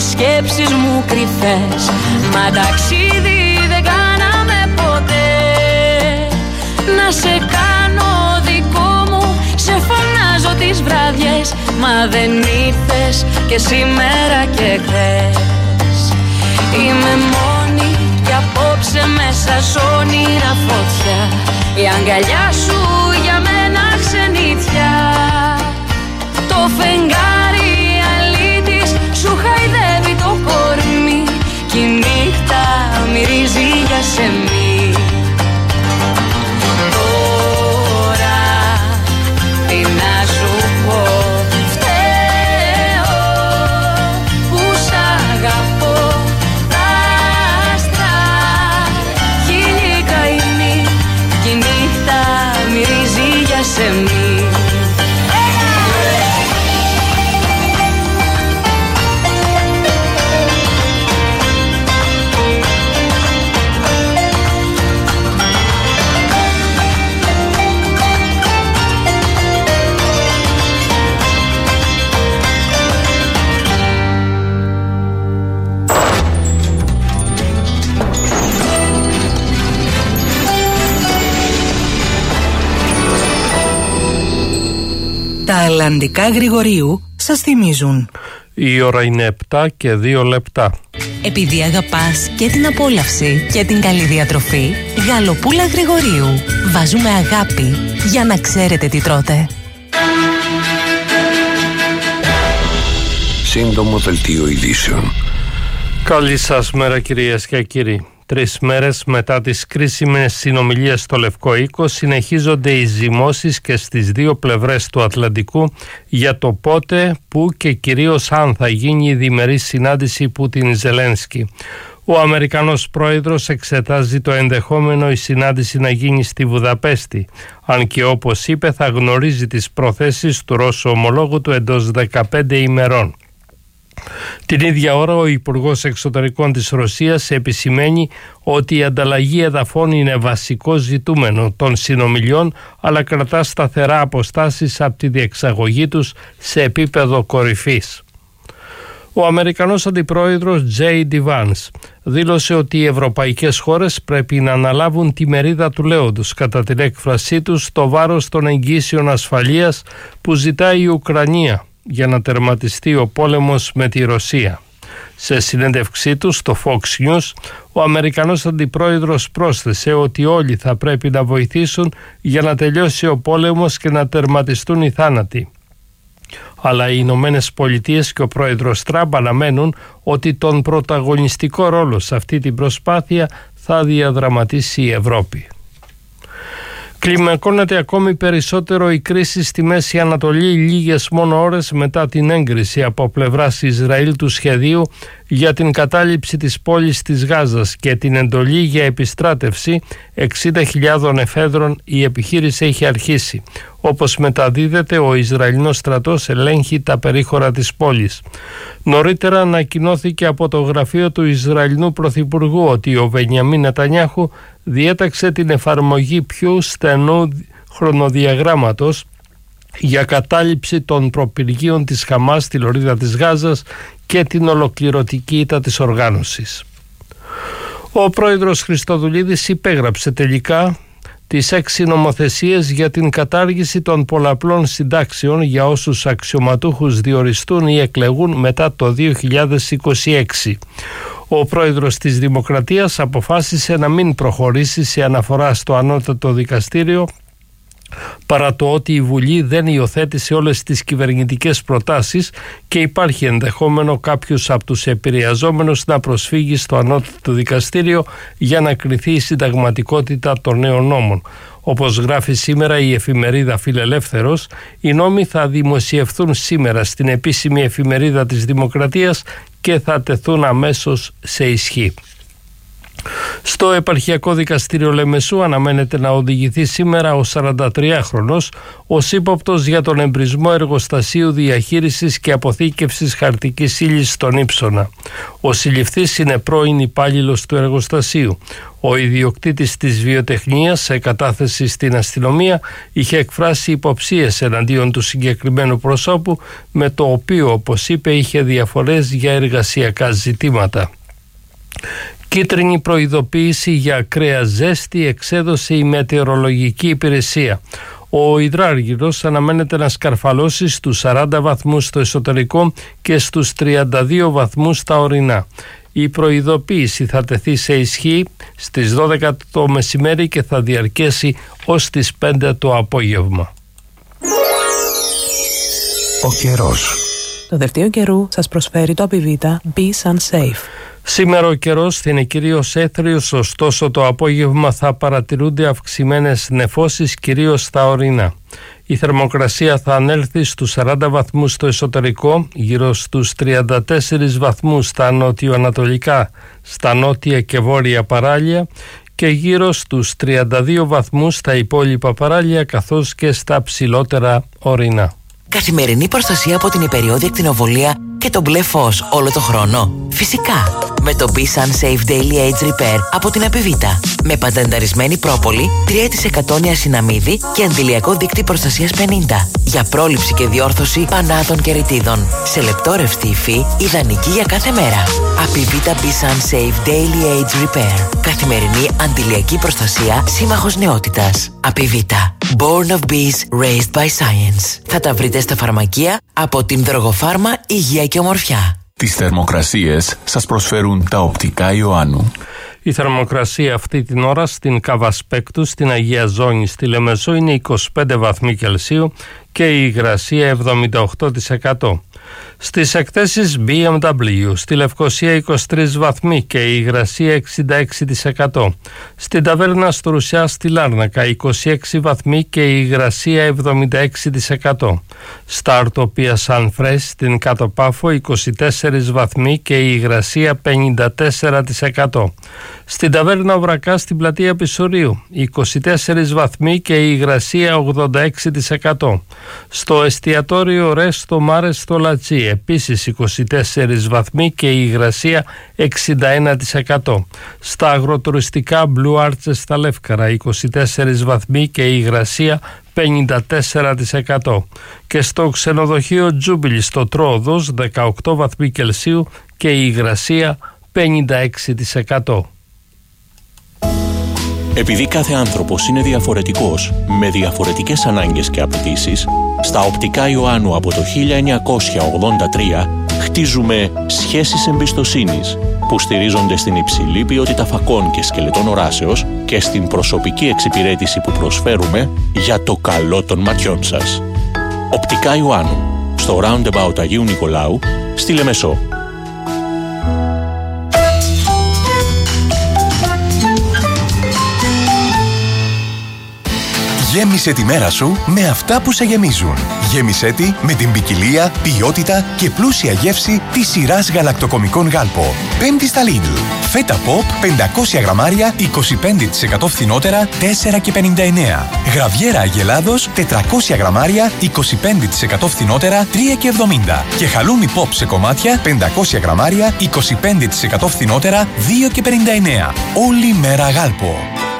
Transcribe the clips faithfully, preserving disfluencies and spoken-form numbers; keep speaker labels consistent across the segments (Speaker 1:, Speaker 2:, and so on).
Speaker 1: σκέψεις μου κρυφές. Μα ταξίδι δεν κάναμε ποτέ. Να σε κάνω δικό μου, σε φωνάζω τις βραδιές. Μα δεν ήρθες και σήμερα και χθες. Είμαι μόνη κι απόψε μέσα σ' όνειρα φωτιά. Η αγκαλιά σου για μένα ξενιτιά. Το φεγγάρι αλήτης σου χαϊδεύει το κορμί. Κι η νύχτα μυρίζει για σεμί. Τώρα τι να σου πω, φταίω που σ' αγαπώ. Τα άστρα χίλιοι καημοί κι η νύχτα μυρίζει για σεμί.
Speaker 2: Τα Ελλαντικά Γρηγορίου σας θυμίζουν.
Speaker 3: Η ώρα είναι επτά και δύο λεπτά.
Speaker 2: Επειδή αγαπάς και την απόλαυση και την καλή διατροφή, γαλοπούλα Γρηγορίου. Βάζουμε αγάπη για να ξέρετε τι τρώτε.
Speaker 4: Σύντομο δελτίο ειδήσεων.
Speaker 3: Καλή σας μέρα κυρίες και κύριοι. Τρεις μέρες μετά τις κρίσιμες συνομιλίες στο Λευκό Οίκο συνεχίζονται οι ζυμώσεις και στις δύο πλευρές του Ατλαντικού για το πότε, πού και κυρίως αν θα γίνει η διμερή συνάντηση Πούτιν-Ζελένσκι. Ο Αμερικανός πρόεδρος εξετάζει το ενδεχόμενο η συνάντηση να γίνει στη Βουδαπέστη, αν και όπως είπε θα γνωρίζει τις προθέσεις του Ρώσου ομολόγου του εντός δεκαπέντε ημερών. Την ίδια ώρα ο Υπουργός Εξωτερικών της Ρωσίας επισημαίνει ότι η ανταλλαγή εδαφών είναι βασικό ζητούμενο των συνομιλιών, αλλά κρατά σταθερά αποστάσεις από τη διεξαγωγή τους σε επίπεδο κορυφής. Ο Αμερικανός Αντιπρόεδρος Τζέι Ντι Βάνς δήλωσε ότι οι ευρωπαϊκές χώρες πρέπει να αναλάβουν τη μερίδα του λέοντος κατά την έκφρασή τους στο βάρος των εγγύσεων ασφαλείας που ζητάει η Ουκρανία για να τερματιστεί ο πόλεμος με τη Ρωσία. Σε συνέντευξή του στο Fox News, ο Αμερικανός Αντιπρόεδρος πρόσθεσε ότι όλοι θα πρέπει να βοηθήσουν για να τελειώσει ο πόλεμος και να τερματιστούν οι θάνατοι. Αλλά οι Ηνωμένες Πολιτείες και ο πρόεδρος Τραμπ αναμένουν ότι τον πρωταγωνιστικό ρόλο σε αυτή την προσπάθεια θα διαδραματίσει η Ευρώπη. Κλιμακώνεται ακόμη περισσότερο η κρίση στη Μέση Ανατολή λίγες μόνο ώρες μετά την έγκριση από πλευράς Ισραήλ του σχεδίου για την κατάληψη της πόλης της Γάζας και την εντολή για επιστράτευση εξήντα χιλιάδων εφέδρων. Η επιχείρηση έχει αρχίσει. Όπως μεταδίδεται, ο Ισραηλινός στρατός ελέγχει τα περίχωρα της πόλης. Νωρίτερα ανακοινώθηκε από το γραφείο του Ισραηλινού Πρωθυπουργού ότι ο Μπενιαμίν Νετανιάχου διέταξε την εφαρμογή πιο στενού χρονοδιαγράμματος για κατάληψη των προπυργείων της Χαμάς στη λωρίδα της Γάζας και την ολοκληρωτική ήττα της οργάνωσης. Ο πρόεδρος Χριστοδουλίδης υπέγραψε τελικά τις έξι νομοθεσίες για την κατάργηση των πολλαπλών συντάξεων για όσους αξιωματούχους διοριστούν ή εκλεγούν μετά το δύο χιλιάδες είκοσι έξι. Ο πρόεδρος της Δημοκρατίας αποφάσισε να μην προχωρήσει σε αναφορά στο ανώτατο δικαστήριο παρά το ότι η Βουλή δεν υιοθέτησε όλες τις κυβερνητικές προτάσεις και υπάρχει ενδεχόμενο κάποιος από τους επηρεαζόμενους να προσφύγει στο ανώτατο δικαστήριο για να κριθεί η συνταγματικότητα των νέων νόμων. Όπως γράφει σήμερα η εφημερίδα Φιλελεύθερος, οι νόμοι θα δημοσιευθούν σήμερα στην επίσημη εφημερίδα της Δημοκρατίας και θα τεθούν αμέσως σε ισχύ. Στο Επαρχιακό Δικαστήριο Λεμεσού αναμένεται να οδηγηθεί σήμερα ο σαραντατριάχρονος ως ύποπτος για τον εμπρισμό εργοστασίου διαχείρισης και αποθήκευσης χαρτικής ύλης στον Ύψωνα. Ο συλληφθής είναι πρώην υπάλληλος του εργοστασίου. Ο ιδιοκτήτης της βιοτεχνίας, σε κατάθεση στην αστυνομία, είχε εκφράσει υποψίες εναντίον του συγκεκριμένου προσώπου, με το οποίο, όπως είπε, είχε διαφορές για εργασιακά ζητήματα. Κίτρινη προειδοποίηση για ακραία ζέστη εξέδωσε η μετεωρολογική υπηρεσία. Ο υδράργυρος αναμένεται να σκαρφαλώσει στους σαράντα βαθμούς στο εσωτερικό και στους τριάντα δύο βαθμούς στα ορεινά. Η προειδοποίηση θα τεθεί σε ισχύ στις δώδεκα το μεσημέρι και θα διαρκέσει ως τις πέντε το απόγευμα.
Speaker 4: Ο καιρός.
Speaker 5: Το δελτίο καιρού σας προσφέρει το Απιβίτα Be Sunsafe.
Speaker 3: Σήμερα ο καιρός θα είναι κυρίως έθριος, ωστόσο το απόγευμα θα παρατηρούνται αυξημένες νεφώσεις κυρίως στα ορεινά. Η θερμοκρασία θα ανέλθει στους σαράντα βαθμούς στο εσωτερικό, γύρω στους τριάντα τέσσερις βαθμούς στα νότιο-ανατολικά, στα νότια και βόρεια παράλια και γύρω στους τριάντα δύο βαθμούς στα υπόλοιπα παράλια καθώς και στα ψηλότερα ορεινά.
Speaker 6: Καθημερινή προστασία από την υπεριόδια ακτινοβολία και το μπλε φως όλο το χρόνο. Φυσικά, με το Be Sunsafe Daily Age Repair από την Απιβίτα. Με πατενταρισμένη πρόπολη, τρία τοις εκατό νιασιναμίδι και αντιλιακό δείκτη προστασίας πενήντα. Για πρόληψη και διόρθωση πανάτων και ρητίδων. Σε λεπτό ρευστή υφή, ιδανική για κάθε μέρα. Απιβίτα Be Sunsafe Daily Age Repair. Καθημερινή αντιλιακή προστασία, σύμμαχος νεότητας. Απιβίτα. Born of Bees, Raised by Science. Θα τα βρείτε στα φαρμακεία από την Δρογοφάρμα Υγεία και Ομορφιά.
Speaker 7: Τις θερμοκρασίες σας προσφέρουν τα οπτικά Ιωάννου.
Speaker 3: Η θερμοκρασία αυτή την ώρα στην Καβασπέκτου, στην Αγία Ζώνη, στη Λεμεσό είναι είκοσι πέντε βαθμοί Κελσίου και η υγρασία εβδομήντα οκτώ τοις εκατό. Στις εκθέσεις μπι εμ ντάμπλιου, στη Λευκοσία είκοσι τρεις βαθμοί και η υγρασία εξήντα έξι τοις εκατό. Στην Ταβέρνα στο Ρουσιά στη Λάρνακα είκοσι έξι βαθμοί και η υγρασία εβδομήντα έξι τοις εκατό. Στα Αρτοπία Σαν Φρέσ στην Κάτω Πάφο είκοσι τέσσερις βαθμοί και η υγρασία πενήντα τέσσερα τοις εκατό. Στην Ταβέρνα Βρακά στην Πλατεία Πισουρίου είκοσι τέσσερις βαθμοί και η υγρασία ογδόντα έξι τοις εκατό. Στο εστιατόριο Ρέστο Μάρε στο Λατσί επίσης είκοσι τέσσερις βαθμοί και η υγρασία εξήντα ένα τοις εκατό. Στα αγροτουριστικά Blue Arches στα Λεύκαρα είκοσι τέσσερις βαθμοί και η υγρασία πενήντα τέσσερα τοις εκατό. Και στο ξενοδοχείο Τζούμπιλι στο Τρόοδος δεκαοκτώ βαθμοί Κελσίου και η υγρασία πενήντα έξι τοις εκατό.
Speaker 8: Επειδή κάθε άνθρωπος είναι διαφορετικός, με διαφορετικές ανάγκες και απαιτήσεις, στα οπτικά Ιωάννου από το χίλια εννιακόσια ογδόντα τρία χτίζουμε σχέσεις εμπιστοσύνης που στηρίζονται στην υψηλή ποιότητα φακών και σκελετών οράσεως και στην προσωπική εξυπηρέτηση που προσφέρουμε για το καλό των ματιών σας. Οπτικά Ιωάννου, στο Roundabout Αγίου Νικολάου, στη Λεμεσό.
Speaker 9: Γέμισε τη μέρα σου με αυτά που σε γεμίζουν. Γέμισε τη με την ποικιλία, ποιότητα και πλούσια γεύση της σειράς γαλακτοκομικών Γάλπο. Πέμπτη στα Lidl. Φέτα Pop πεντακόσια γραμμάρια είκοσι πέντε τοις εκατό φθηνότερα τέσσερα και πενήντα εννέα. Γραβιέρα Αγελάδος τετρακόσια γραμμάρια είκοσι πέντε τοις εκατό φθηνότερα τρία και εβδομήντα. Και χαλούμι Pop σε κομμάτια πεντακόσια γραμμάρια είκοσι πέντε τοις εκατό φθηνότερα δύο και πενήντα εννέα. Όλη μέρα Γάλπο.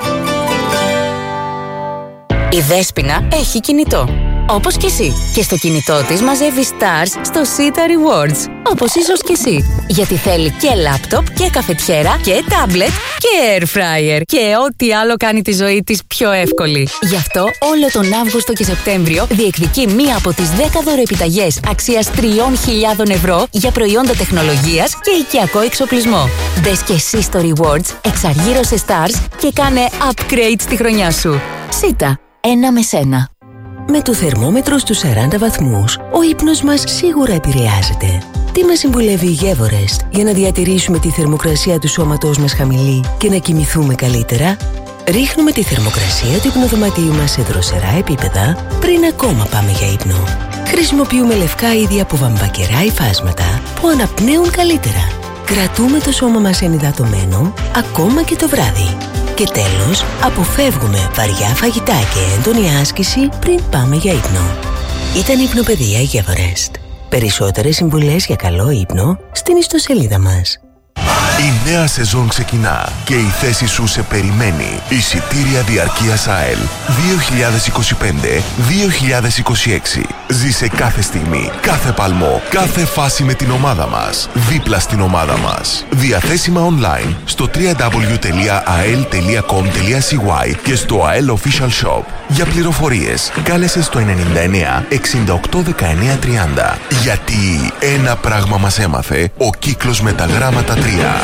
Speaker 10: Η Δέσποινα έχει κινητό. Όπως και εσύ. Και στο κινητό της μαζεύει stars στο Sita Rewards. Όπως ίσως και εσύ. Γιατί θέλει και λάπτοπ και καφετιέρα και τάμπλετ και air fryer. Και ό,τι άλλο κάνει τη ζωή της πιο εύκολη. Γι' αυτό όλο τον Αύγουστο και Σεπτέμβριο διεκδικεί μία από τις δέκα δωροεπιταγές αξίας τριών χιλιάδων ευρώ για προϊόντα τεχνολογίας και οικιακό εξοπλισμό. Μπες και εσύ στο Rewards, εξαργύρωσε stars και κάνε upgrade στη χρονιά σου. Sita. Ένα με σένα.
Speaker 2: Με το θερμόμετρο στους σαράντα βαθμούς, ο ύπνος μας σίγουρα επηρεάζεται. Τι μας συμβουλεύει η Γεύορεστ για να διατηρήσουμε τη θερμοκρασία του σώματός μας χαμηλή και να κοιμηθούμε καλύτερα? Ρίχνουμε τη θερμοκρασία του υπνοδωματίου μας σε δροσερά επίπεδα πριν ακόμα πάμε για ύπνο. Χρησιμοποιούμε λευκά είδη από βαμβακερά υφάσματα που αναπνέουν καλύτερα. Κρατούμε το σώμα μας ενυδατωμένο ακόμα και το βράδυ. Και τέλος, αποφεύγουμε βαριά φαγητά και έντονη άσκηση πριν πάμε για ύπνο. Ήταν η Υπνοπεδία Γεύορεστ. Περισσότερες συμβουλές για καλό ύπνο στην ιστοσελίδα μας.
Speaker 11: Η νέα σεζόν ξεκινά και η θέση σου σε περιμένει. Εισιτήρια διαρκείας ΑΕΛ δύο χιλιάδες είκοσι πέντε δύο χιλιάδες είκοσι έξι. Ζήσε κάθε στιγμή, κάθε παλμό, κάθε φάση με την ομάδα μας. Δίπλα στην ομάδα μας. Διαθέσιμα online στο double-u double-u double-u τελεία a e l τελεία com τελεία c y και στο ΑΕΛ Official Shop. Για πληροφορίες, κάλεσε στο ενενήντα εννέα εξήντα οκτώ δεκαεννέα τριάντα. Γιατί ένα πράγμα μας έμαθε ο κύκλος με τα γράμματα τρία.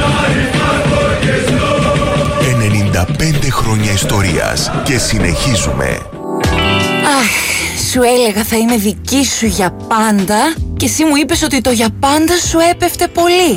Speaker 11: ενενήντα πέντε χρόνια ιστορίας και συνεχίζουμε.
Speaker 10: Αχ, σου έλεγα θα είμαι δική σου για πάντα και εσύ μου είπες ότι το για πάντα σου έπεφτε πολύ.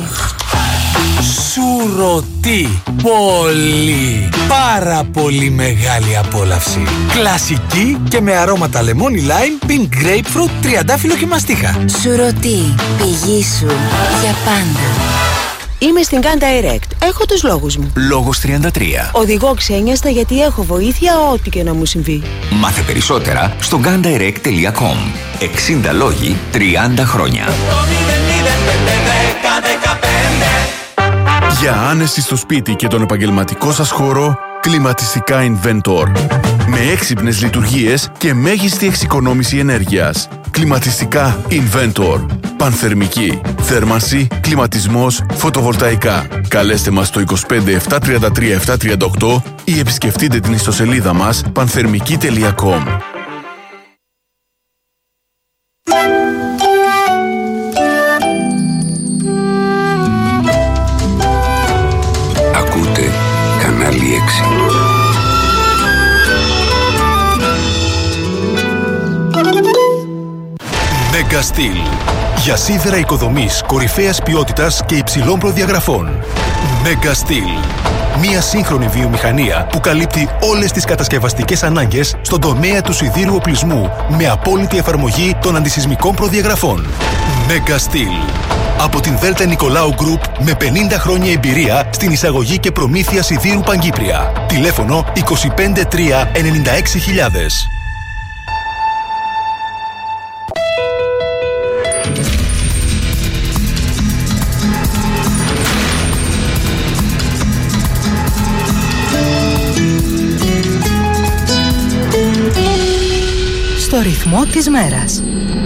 Speaker 12: Σουρωτή, πολύ, πάρα πολύ μεγάλη απόλαυση. Κλασική και με αρώματα λεμόνι lime, pink grapefruit, τριαντάφυλλο και μαστίχα.
Speaker 10: Σουρωτή, πηγή σου για πάντα.
Speaker 2: Είμαι στην Gun Direct. Έχω τους λόγους μου.
Speaker 13: Λόγος τριάντα τρία.
Speaker 2: Οδηγώ ξένιαστα γιατί έχω βοήθεια ό,τι και να μου συμβεί.
Speaker 13: Μάθε περισσότερα στο gun direct τελεία com. εξήντα λόγοι, τριάντα χρόνια.
Speaker 11: Για άνεση στο σπίτι και τον επαγγελματικό σας χώρο, κλιματιστικά Inventor. Με έξυπνες λειτουργίες και μέγιστη εξοικονόμηση ενέργειας. Κλιματιστικά Inventor. Πανθερμική, θέρμανση, κλιματισμός, φωτοβολταϊκά. Καλέστε μας στο είκοσι πέντε επτακόσια τριάντα τρία επτακόσια τριάντα οκτώ ή επισκεφτείτε την ιστοσελίδα μας πανθερμική τελεία com.
Speaker 4: Ακούτε κανάλι έξι.
Speaker 9: Mega Steel. Για σίδερα οικοδομής κορυφαίας ποιότητας και υψηλών προδιαγραφών. Mega Steel. Μία σύγχρονη βιομηχανία που καλύπτει όλες τις κατασκευαστικές ανάγκες στον τομέα του σιδήρου οπλισμού με απόλυτη εφαρμογή των αντισυσμικών προδιαγραφών. Mega Steel. Από την Δέλτα Νικολάου Group με πενήντα χρόνια εμπειρία στην εισαγωγή και προμήθεια σιδήρου Παγκύπρια. Τηλέφωνο είκοσι πέντε τρία ενενήντα έξι χιλιάδες.
Speaker 14: Στο ρυθμό της μέρας.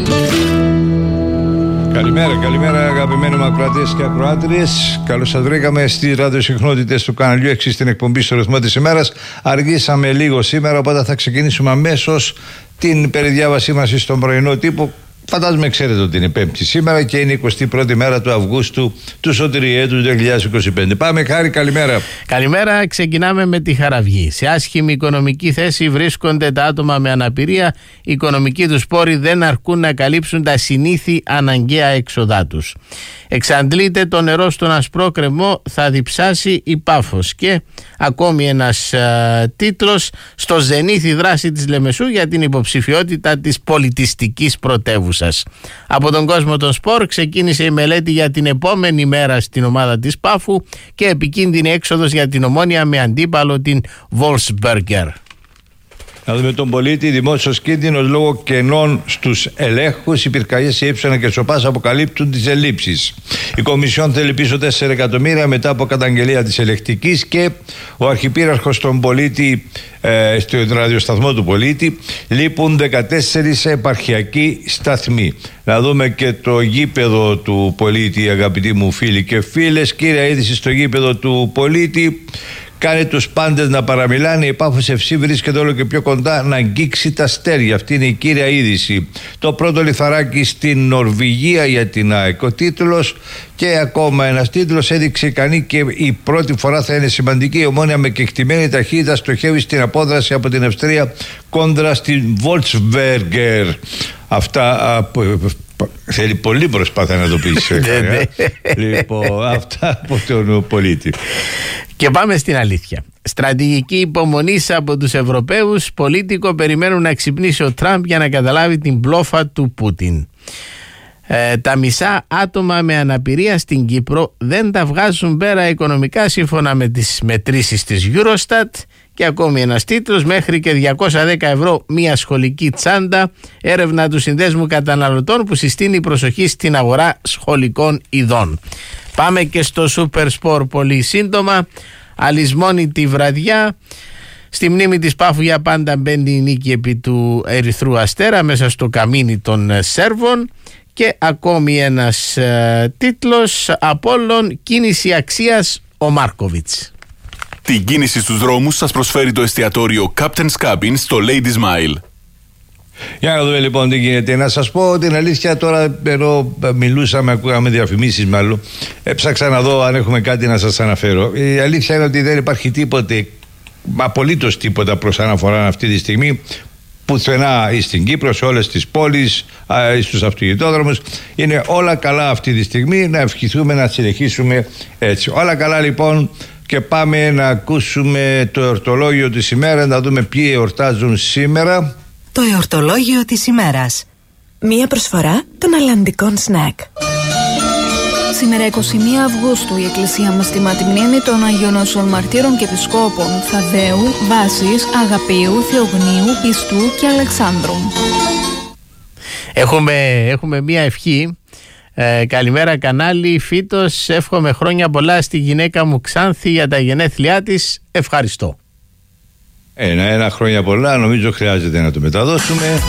Speaker 15: Καλημέρα, καλημέρα αγαπημένοι μου ακροατές και ακροάτριες. Καλώς σας βρήκαμε στις ραδιοσυχνότητες του καναλιού έξι στην εκπομπή στο ρυθμό της ημέρας. Αργήσαμε λίγο σήμερα, οπότε θα ξεκινήσουμε αμέσως την περιδιάβασή μας στον πρωινό τύπο. Φαντάζομαι ξέρετε ότι είναι Πέμπτη σήμερα και είναι η εικοστή πρώτη μέρα του Αυγούστου του Σωτηριέτου δύο χιλιάδες είκοσι πέντε. Πάμε, Χάρη, καλημέρα.
Speaker 16: Καλημέρα, ξεκινάμε με τη Χαραυγή. Σε άσχημη οικονομική θέση βρίσκονται τα άτομα με αναπηρία. Οι οικονομικοί τους πόροι δεν αρκούν να καλύψουν τα συνήθη αναγκαία έξοδά τους. Εξαντλείται το νερό στον ασπρό κρεμό, θα διψάσει η Πάφος. Και ακόμη ένας α, τίτλος: στο ζενήθ η δράση της Λεμεσού για την υποψηφιότητα της πολιτιστικής πρωτεύουσας. Από τον κόσμο των σπορ ξεκίνησε η μελέτη για την επόμενη μέρα στην ομάδα της Πάφου και επικίνδυνη έξοδος για την Ομόνοια με αντίπαλο την Wolfsberger.
Speaker 15: Να δούμε τον πολίτη. Δημόσιος κίνδυνος λόγω κενών στους ελέγχους. Οι πυρκαγιές σε Ύψωνα και Σοπάς αποκαλύπτουν τις ελλείψεις. Η Κομισιόν θέλει πίσω τέσσερα εκατομμύρια μετά από καταγγελία της ελεκτικής και ο αρχιπύραρχος των πολίτη, ε, στο ραδιοσταθμό του πολίτη, λείπουν δεκατέσσερις επαρχιακοί σταθμοί. Να δούμε και το γήπεδο του πολίτη, αγαπητοί μου φίλοι και φίλες. Κύρια είδηση στο γήπεδο του πολίτη. Κάνει τους πάντες να παραμιλάνε. Η Πάφος Εφ Σι βρίσκεται όλο και πιο κοντά να αγγίξει τα αστέρια. Αυτή είναι η κύρια είδηση. Το πρώτο λιθαράκι στην Νορβηγία για την ΑΕΚ. Ο τίτλος και ακόμα ένας τίτλος έδειξε ικανή και η πρώτη φορά θα είναι σημαντική. Η Ομόνοια με κεκτημένη ταχύτητα στοχεύει στην απόδραση από την Αυστρία κόντρα στην Wolfsberger. Αυτά από. Θέλει πολύ προσπάθεια να το πεις. Λοιπόν, αυτά από τον πολίτη.
Speaker 16: Και πάμε στην αλήθεια. Στρατηγική υπομονή από τους Ευρωπαίους. Πολίτικο περιμένουν να ξυπνήσει ο Τραμπ για να καταλάβει την μπλόφα του Πούτιν. Ε, τα μισά άτομα με αναπηρία στην Κύπρο δεν τα βγάζουν πέρα οικονομικά σύμφωνα με τις μετρήσεις της Eurostat. Και ακόμη ένας τίτλος: μέχρι και διακόσια δέκα ευρώ μια σχολική τσάντα. Έρευνα του Συνδέσμου Καταναλωτών που συστήνει προσοχή στην αγορά σχολικών ειδών. Πάμε και στο Super Sport πολύ σύντομα. Αλυσμόνητη βραδιά. Στη μνήμη της Πάφου για πάντα μπαίνει η νίκη επί του Ερυθρού Αστέρα μέσα στο καμίνι των Σέρβων. Και ακόμη ένας ε, τίτλος: Απόλλων, κίνηση αξίας ο Μάρκοβιτς.
Speaker 17: Την κίνηση στους δρόμους σας προσφέρει το εστιατόριο Captain's Cabin στο Lady Smile.
Speaker 15: Για να δούμε λοιπόν τι γίνεται. Να σας πω την αλήθεια, τώρα ενώ μιλούσαμε, ακούγαμε διαφημίσεις μάλλον, έψαξα να δω αν έχουμε κάτι να σας αναφέρω. Η αλήθεια είναι ότι δεν υπάρχει τίποτε, απολύτως τίποτα προς αναφορά αυτή τη στιγμή πουθενά ή στην Κύπρο, σε όλες τις πόλεις, στους αυτοκινητόδρομους. Είναι όλα καλά αυτή τη στιγμή, να ευχηθούμε να συνεχίσουμε έτσι. Όλα καλά λοιπόν. Και πάμε να ακούσουμε το εορτολόγιο της ημέρας, να δούμε ποιοι εορτάζουν σήμερα.
Speaker 14: Το εορτολόγιο της ημέρας.
Speaker 18: Μία προσφορά των αλλαντικών σνακ.
Speaker 19: Σήμερα εικοστή πρώτη Αυγούστου η Εκκλησία μας τιμά τη μνήμη των Αγίων Όσων Μαρτύρων και Επισκόπων Θαδέου, Βάσης, Αγαπίου, Θεογνίου, Πιστού και Αλεξάνδρου.
Speaker 16: Έχουμε, έχουμε μία ευχή. Ε, καλημέρα κανάλι, Φίτος, εύχομαι χρόνια πολλά στη γυναίκα μου Ξάνθη για τα γενέθλιά της. Ευχαριστώ.
Speaker 15: Ένα, ένα χρόνια πολλά, νομίζω χρειάζεται να το μεταδώσουμε.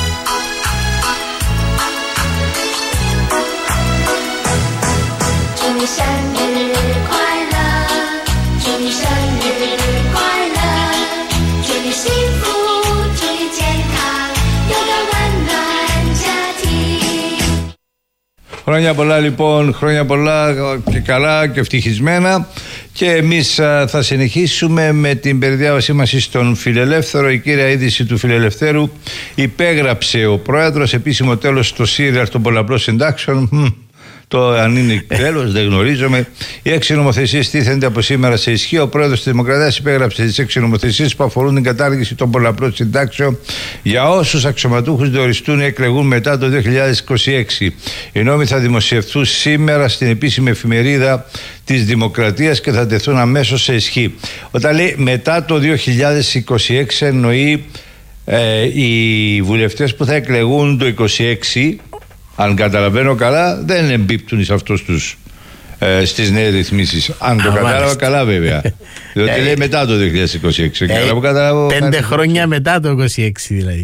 Speaker 15: Χρόνια πολλά λοιπόν, χρόνια πολλά και καλά και ευτυχισμένα. Και εμείς α, θα συνεχίσουμε με την περιδιάβασή μας στον Φιλελεύθερο. Η κύρια είδηση του Φιλελευθέρου: υπέγραψε ο πρόεδρος επίσημο τέλος στο ΣΥΡΙΑΛ των πολλαπλών συντάξεων. Το αν είναι τέλος δεν γνωρίζομαι. Οι έξι νομοθεσίες τίθενται από σήμερα σε ισχύ. Ο πρόεδρος της Δημοκρατίας υπέγραψε τις έξι νομοθεσίες που αφορούν την κατάργηση των πολλαπλών συντάξεων για όσους αξιωματούχους διοριστούν ή εκλεγούν μετά το δύο χιλιάδες είκοσι έξι. Οι νόμοι θα δημοσιευθούν σήμερα στην επίσημη εφημερίδα της Δημοκρατίας και θα τεθούν αμέσως σε ισχύ. Όταν λέει μετά το δύο χιλιάδες είκοσι έξι, εννοεί ε, οι βουλευτές που θα εκλεγούν το είκοσι έξι. Αν καταλαβαίνω καλά, δεν εμπίπτουν σε αυτούς τους ε, στις νέες ρυθμίσεις. Αν το κατάλαβα καλά, βέβαια. Διότι λέει μετά το δύο χιλιάδες είκοσι έξι.
Speaker 16: Πέντε χρόνια μετά το είκοσι έξι δηλαδή.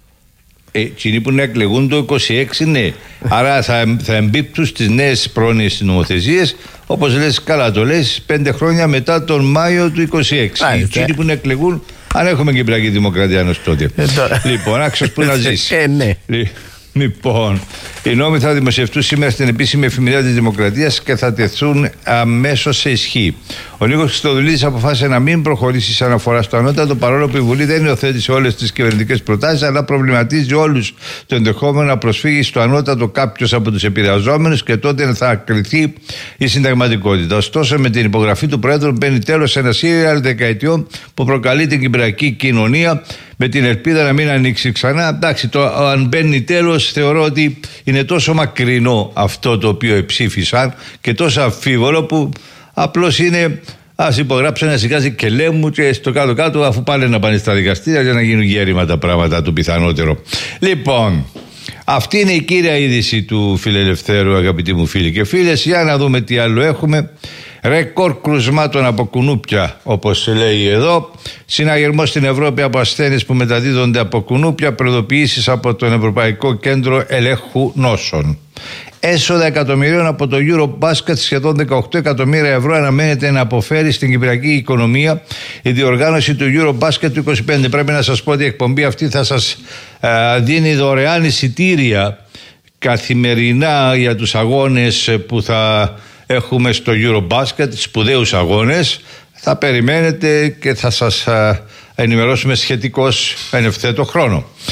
Speaker 15: Εκείνοι που να εκλεγούν το είκοσι έξι, ναι. Άρα θα, θα εμπίπτουν στις νέες πρόνοιες νομοθεσίες, όπως λες, καλά το λες, πέντε χρόνια μετά τον Μάιο του είκοσι έξι. Εκείνοι που να εκλεγούν, αν έχουμε Κυπριακή Δημοκρατία ενός τότε. Λοιπόν, άξιος που να ζήσει.
Speaker 16: Ε, ναι.
Speaker 15: Λοιπόν, οι νόμοι θα δημοσιευτούν σήμερα στην επίσημη εφημερίδα της Δημοκρατίας και θα τεθούν αμέσως σε ισχύ. Ο Νίκος Χριστοδουλίδης αποφάσισε να μην προχωρήσει σε αναφορά στο ανώτατο, παρόλο που η Βουλή δεν υιοθέτησε όλες τις κυβερνητικές προτάσεις, αλλά προβληματίζει όλους το ενδεχόμενο να προσφύγει στο ανώτατο κάποιος από τους επηρεαζόμενους και τότε θα κριθεί η συνταγματικότητα. Ωστόσο, με την υπογραφή του Πρόεδρου μπαίνει τέλος σε ένα σύριαλ δεκαετιών που προκαλεί την κυπριακή κοινωνία, με την ελπίδα να μην ανοίξει ξανά. Εντάξει, το αν μπαίνει τέλος, θεωρώ ότι είναι τόσο μακρινό αυτό το οποίο εψήφισαν και τόσο αμφίβολο που απλώς είναι ας υπογράψω ένα σιγάζει και λέμου και στο κάτω-κάτω, αφού πάνε να πάνε στα δικαστήρια για να γίνουν γέρημα τα πράγματα, το πιθανότερο. Λοιπόν, αυτή είναι η κύρια είδηση του Φιλελευθέρου, αγαπητοί μου φίλοι και φίλες. Για να δούμε τι άλλο έχουμε. Ρεκόρ κρουσμάτων από κουνούπια, όπως λέει εδώ. Συναγερμός στην Ευρώπη από ασθένειες που μεταδίδονται από κουνούπια. Προειδοποιήσεις από τον Ευρωπαϊκό Κέντρο Ελέγχου Νόσων. Έσοδα εκατομμυρίων από το Eurobasket, σχεδόν δεκαοκτώ εκατομμύρια ευρώ αναμένεται να αποφέρει στην κυπριακή οικονομία η διοργάνωση του Eurobasket του είκοσι πέντε. Πρέπει να σας πω ότι η εκπομπή αυτή θα σας α, δίνει δωρεάν εισιτήρια καθημερινά για τους αγώνες που θα έχουμε στο Eurobasket, σπουδαίους αγώνες. Θα περιμένετε και θα σας α, ενημερώσουμε σχετικώς εν ευθέτω χρόνο.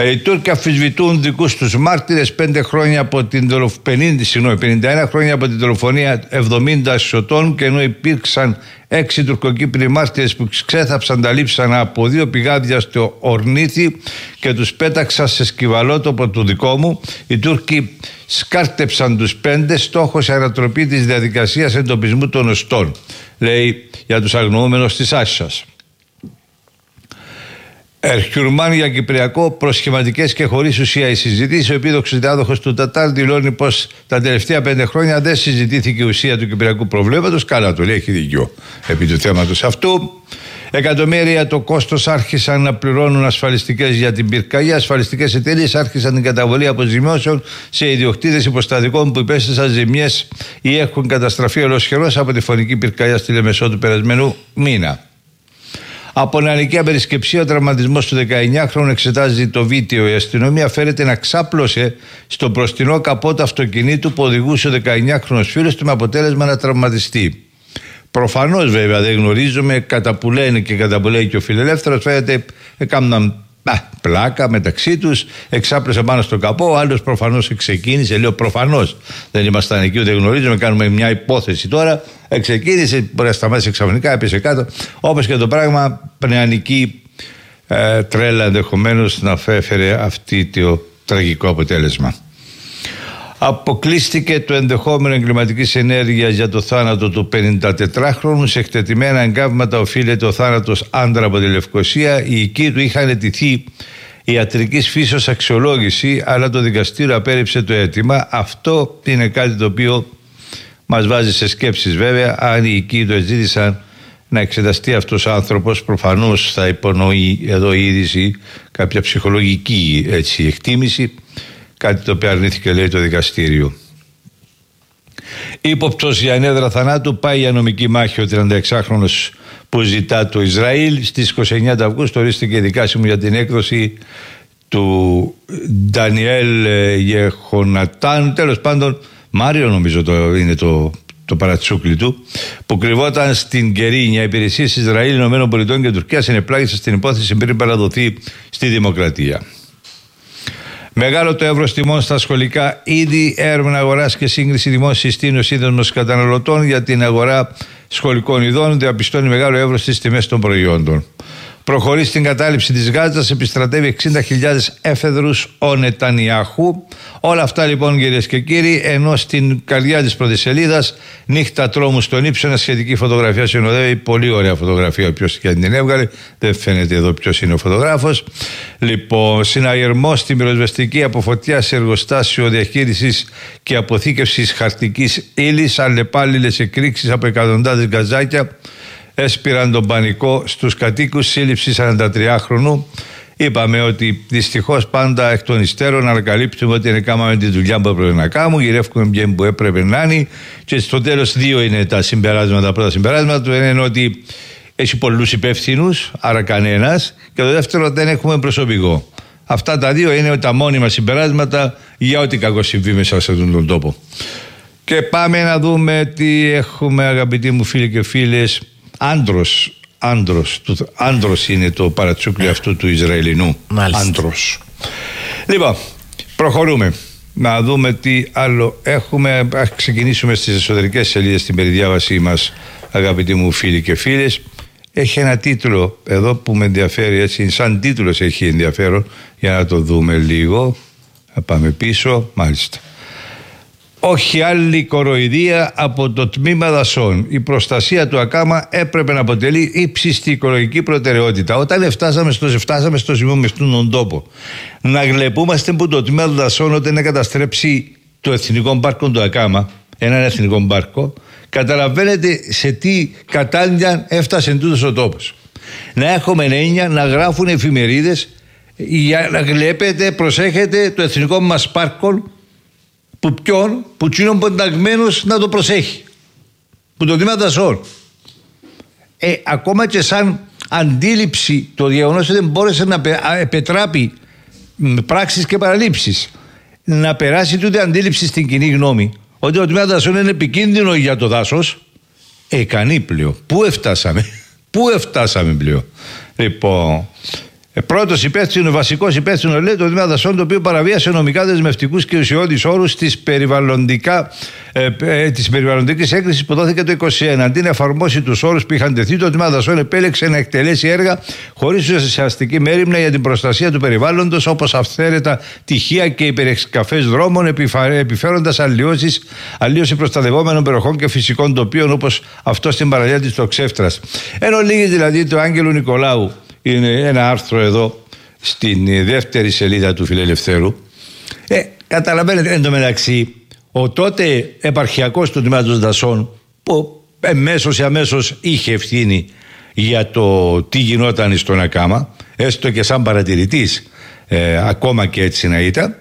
Speaker 15: Οι Τούρκοι αμφισβητούν δικούς τους μάρτυρες πέντε χρόνια από την πενήντα, συγγνώμη, πενήντα ένα χρόνια από την δολοφονία εβδομήντα Σωτών, και ενώ υπήρξαν έξι τουρκοκύπριοι μάρτυρες που ξέθαψαν τα λείψανα από δύο πηγάδια στο Ορνήθι και τους πέταξαν σε σκυβαλότοπο του δικό μου, οι Τούρκοι σκάρτεψαν τους πέντε, στόχος η ανατροπή της διαδικασίας εντοπισμού των οστών, λέει για τους αγνοούμενους της Άσσας. Ερχιουρμάν για Κυπριακό, προσχηματικές και χωρίς ουσία η συζήτηση. Ο επίδοξος διάδοχος του Τατάρ δηλώνει πως τα τελευταία πέντε χρόνια δεν συζητήθηκε η ουσία του κυπριακού προβλήματος. Καλά το λέει, έχει δίκιο επί του θέματος αυτού. Εκατομμύρια το κόστος άρχισαν να πληρώνουν ασφαλιστικές για την πυρκαγιά. Ασφαλιστικές εταιρείες άρχισαν την καταβολή αποζημιώσεων σε ιδιοκτήτες υποστατικών που υπέστησαν ζημιές ή έχουν καταστραφεί ολοσχερώς από τη φωνική πυρκαγιά στη Λεμεσό του περασμένου μήνα. Από νεανική απερισκεψία, ο τραυματισμός του δεκαεννιάχρονου εξετάζει το βίντεο. Η αστυνομία φέρεται να ξάπλωσε στο μπροστινό καπό του αυτοκινήτου που οδηγούσε ο δεκαεννιάχρονος φίλος του, με αποτέλεσμα να τραυματιστεί. Προφανώς βέβαια δεν γνωρίζουμε, κατά που λένε και κατά που λέει και ο φιλελεύθερος, φαίνεται έκαναν πλάκα μεταξύ τους, εξάπλωσε πάνω στο καπό, ο άλλος προφανώς ξεκίνησε, λέω προφανώς, δεν ήμασταν εκεί ούτε γνωρίζουμε, κάνουμε μια υπόθεση τώρα, ξεκίνησε, μπορεί να σταμάτησε ξαφνικά, έπεσε κάτω, όπως και το πράγμα πνεανική ε, τρέλα ενδεχομένως να φέρε αυτή το τραγικό αποτέλεσμα. Αποκλείστηκε το ενδεχόμενο εγκληματικής ενέργειας για το θάνατο του πενηντατετράχρονου. Σε εκτετημένα εγκάβματα οφείλεται ο θάνατος άντρα από τη Λευκοσία. Οι οικοί του είχαν αιτηθεί ιατρικής φύσεως αξιολόγηση, αλλά το δικαστήριο απέρριψε το αίτημα. Αυτό είναι κάτι το οποίο μας βάζει σε σκέψεις βέβαια. Αν οι οικοί του ζήτησαν να εξεταστεί αυτός ο άνθρωπος, προφανώς θα υπονοεί εδώ η είδηση κάποια ψυχολογική έτσι, εκτίμηση. Κάτι το οποίο αρνήθηκε, λέει, το δικαστήριο. Ύποπτος για ανέδρα θανάτου πάει για νομική μάχη ο τριανταεξάχρονος που ζητά το Ισραήλ. Στις είκοσι εννέα Αυγούστου ορίστηκε δικάσιμο για την έκδοση του Ντανιέλ Γεχονατάν. Τέλος πάντων, Μάριο νομίζω το είναι το, το παρατσούκλι του, που κρυβόταν στην Κερίνια. Υπηρεσίες Ισραήλ, Ηνωμένων Πολιτών και Τουρκίας ενεπλάγησαν στην υπόθεση πριν παραδοθεί στη Δημοκρατία. Μεγάλο το εύρος τιμών στα σχολικά είδη. Έρευνα αγοράς και σύγκριση τιμών συστήνει ο Σύνδεσμος Καταναλωτών για την αγορά σχολικών ειδών. Διαπιστώνει μεγάλο εύρος στις τιμές των προϊόντων. Προχωρεί στην κατάληψη της Γάζας, επιστρατεύει εξήντα χιλιάδες έφεδρους ο Νετανιάχου. Όλα αυτά λοιπόν, κυρίες και κύριοι, ενώ στην καρδιά της πρωτοσελίδας, νύχτα τρόμου στον ύψονα, σχετική φωτογραφία συνοδεύει. Πολύ ωραία φωτογραφία, όποιος και την έβγαλε, δεν φαίνεται εδώ ποιος είναι ο φωτογράφος. Λοιπόν, συναγερμός στην πυροσβεστική από φωτιά σε εργοστάσιο διαχείρισης και αποθήκευσης χαρτικής ύλης, αλλεπάλληλες εκρήξεις από εκατοντάδες γκαζάκια έσπηραν τον πανικό στους κατοίκους. Σύλληψη σαραντατριάχρονου. Είπαμε ότι δυστυχώς πάντα εκ των υστέρων ανακαλύπτουμε ότι είναι κάμαμε τη δουλειά που έπρεπε να κάνουμε, γυρεύουμε μια που έπρεπε να είναι, και στο τέλος δύο είναι τα συμπεράσματα. Τα πρώτα συμπεράσματα του είναι ότι έχει πολλούς υπεύθυνους, άρα κανένας, και το δεύτερο, δεν έχουμε προσωπικό. Αυτά τα δύο είναι τα μόνιμα συμπεράσματα για ό,τι κακό συμβεί μέσα σε αυτόν τον τόπο. Και πάμε να δούμε τι έχουμε, αγαπητοί μου φίλοι και φίλες. Άντρος, άντρος, άντρος είναι το παρατσούκλι αυτού του Ισραηλινού. Μάλιστα. Άντρος. Λοιπόν, προχωρούμε. Να δούμε τι άλλο έχουμε. Ας ξεκινήσουμε στις εσωτερικές σελίδες στην περιδιάβασή μας, αγαπητοί μου φίλοι και φίλες. Έχει ένα τίτλο εδώ που με ενδιαφέρει, έτσι, σαν τίτλος έχει ενδιαφέρον, για να το δούμε λίγο. Θα πάμε πίσω, μάλιστα. Όχι άλλη κοροϊδία από το τμήμα δασών. Η προστασία του ΑΚΑΜΑ έπρεπε να αποτελεί ύψιστη οικολογική προτεραιότητα. Όταν φτάσαμε στο, φτάσαμε στο σημείο με στον τόπο να γλεπούμαστε που το τμήμα δασών, όταν είναι καταστρέψει το εθνικό πάρκο του ΑΚΑΜΑ, έναν εθνικό πάρκο, καταλαβαίνετε σε τι κατάλια έφτασε τούτος ο τόπος. Να έχουμε έννοια, να γράφουν εφημερίδες για να γλέπετε, προσέχετε το εθνικό μας πάρκο. Που ποιον, που τσίνον πονταγμένος να το προσέχει, που το τμήμα δασών. Ε, ακόμα και σαν αντίληψη το γεγονός ότι δεν μπόρεσε να επετράπει πράξεις και παραλήψεις, να περάσει τούτη αντίληψη στην κοινή γνώμη ότι το τμήμα δασών είναι επικίνδυνο για το δάσος, ε, κανεί πλέον. Πού εφτάσαμε, πού εφτάσαμε πλέον. Λοιπόν, Πρώτος υπεύθυνο, βασικός υπεύθυνο, λέει, το Τμήμα Δασών, το οποίο παραβίασε νομικά δεσμευτικούς και ουσιώδεις όρους της περιβαλλοντικά, ε, ε, της περιβαλλοντικής έκθεσης που δόθηκε το είκοσι ένα. Αντί να εφαρμόσει τους όρους που είχαν τεθεί, το Τμήμα Δασών επέλεξε να εκτελέσει έργα χωρίς ουσιαστική μέριμνα για την προστασία του περιβάλλοντος, όπως αυθαίρετα τυχεία και υπερεξκαφές δρόμων, επιφέροντας αλλοιώσεις, αλλίωση προστατευόμενων περιοχών και φυσικών τοπίων, όπως αυτό στην παραλία της το Ξέφτρας. Εν ολίγης, δηλαδή, του Άγγελου Νικολάου. Είναι ένα άρθρο εδώ στην δεύτερη σελίδα του Φιλελευθέρου. Ε, καταλαβαίνετε, εν τω μεταξύ, ο τότε επαρχιακός του Τμήματος Δασών, που εμέσως ή αμέσως είχε ευθύνη για το τι γινόταν στον Ακάμα, έστω και σαν παρατηρητής, ε, ακόμα και έτσι να ήταν,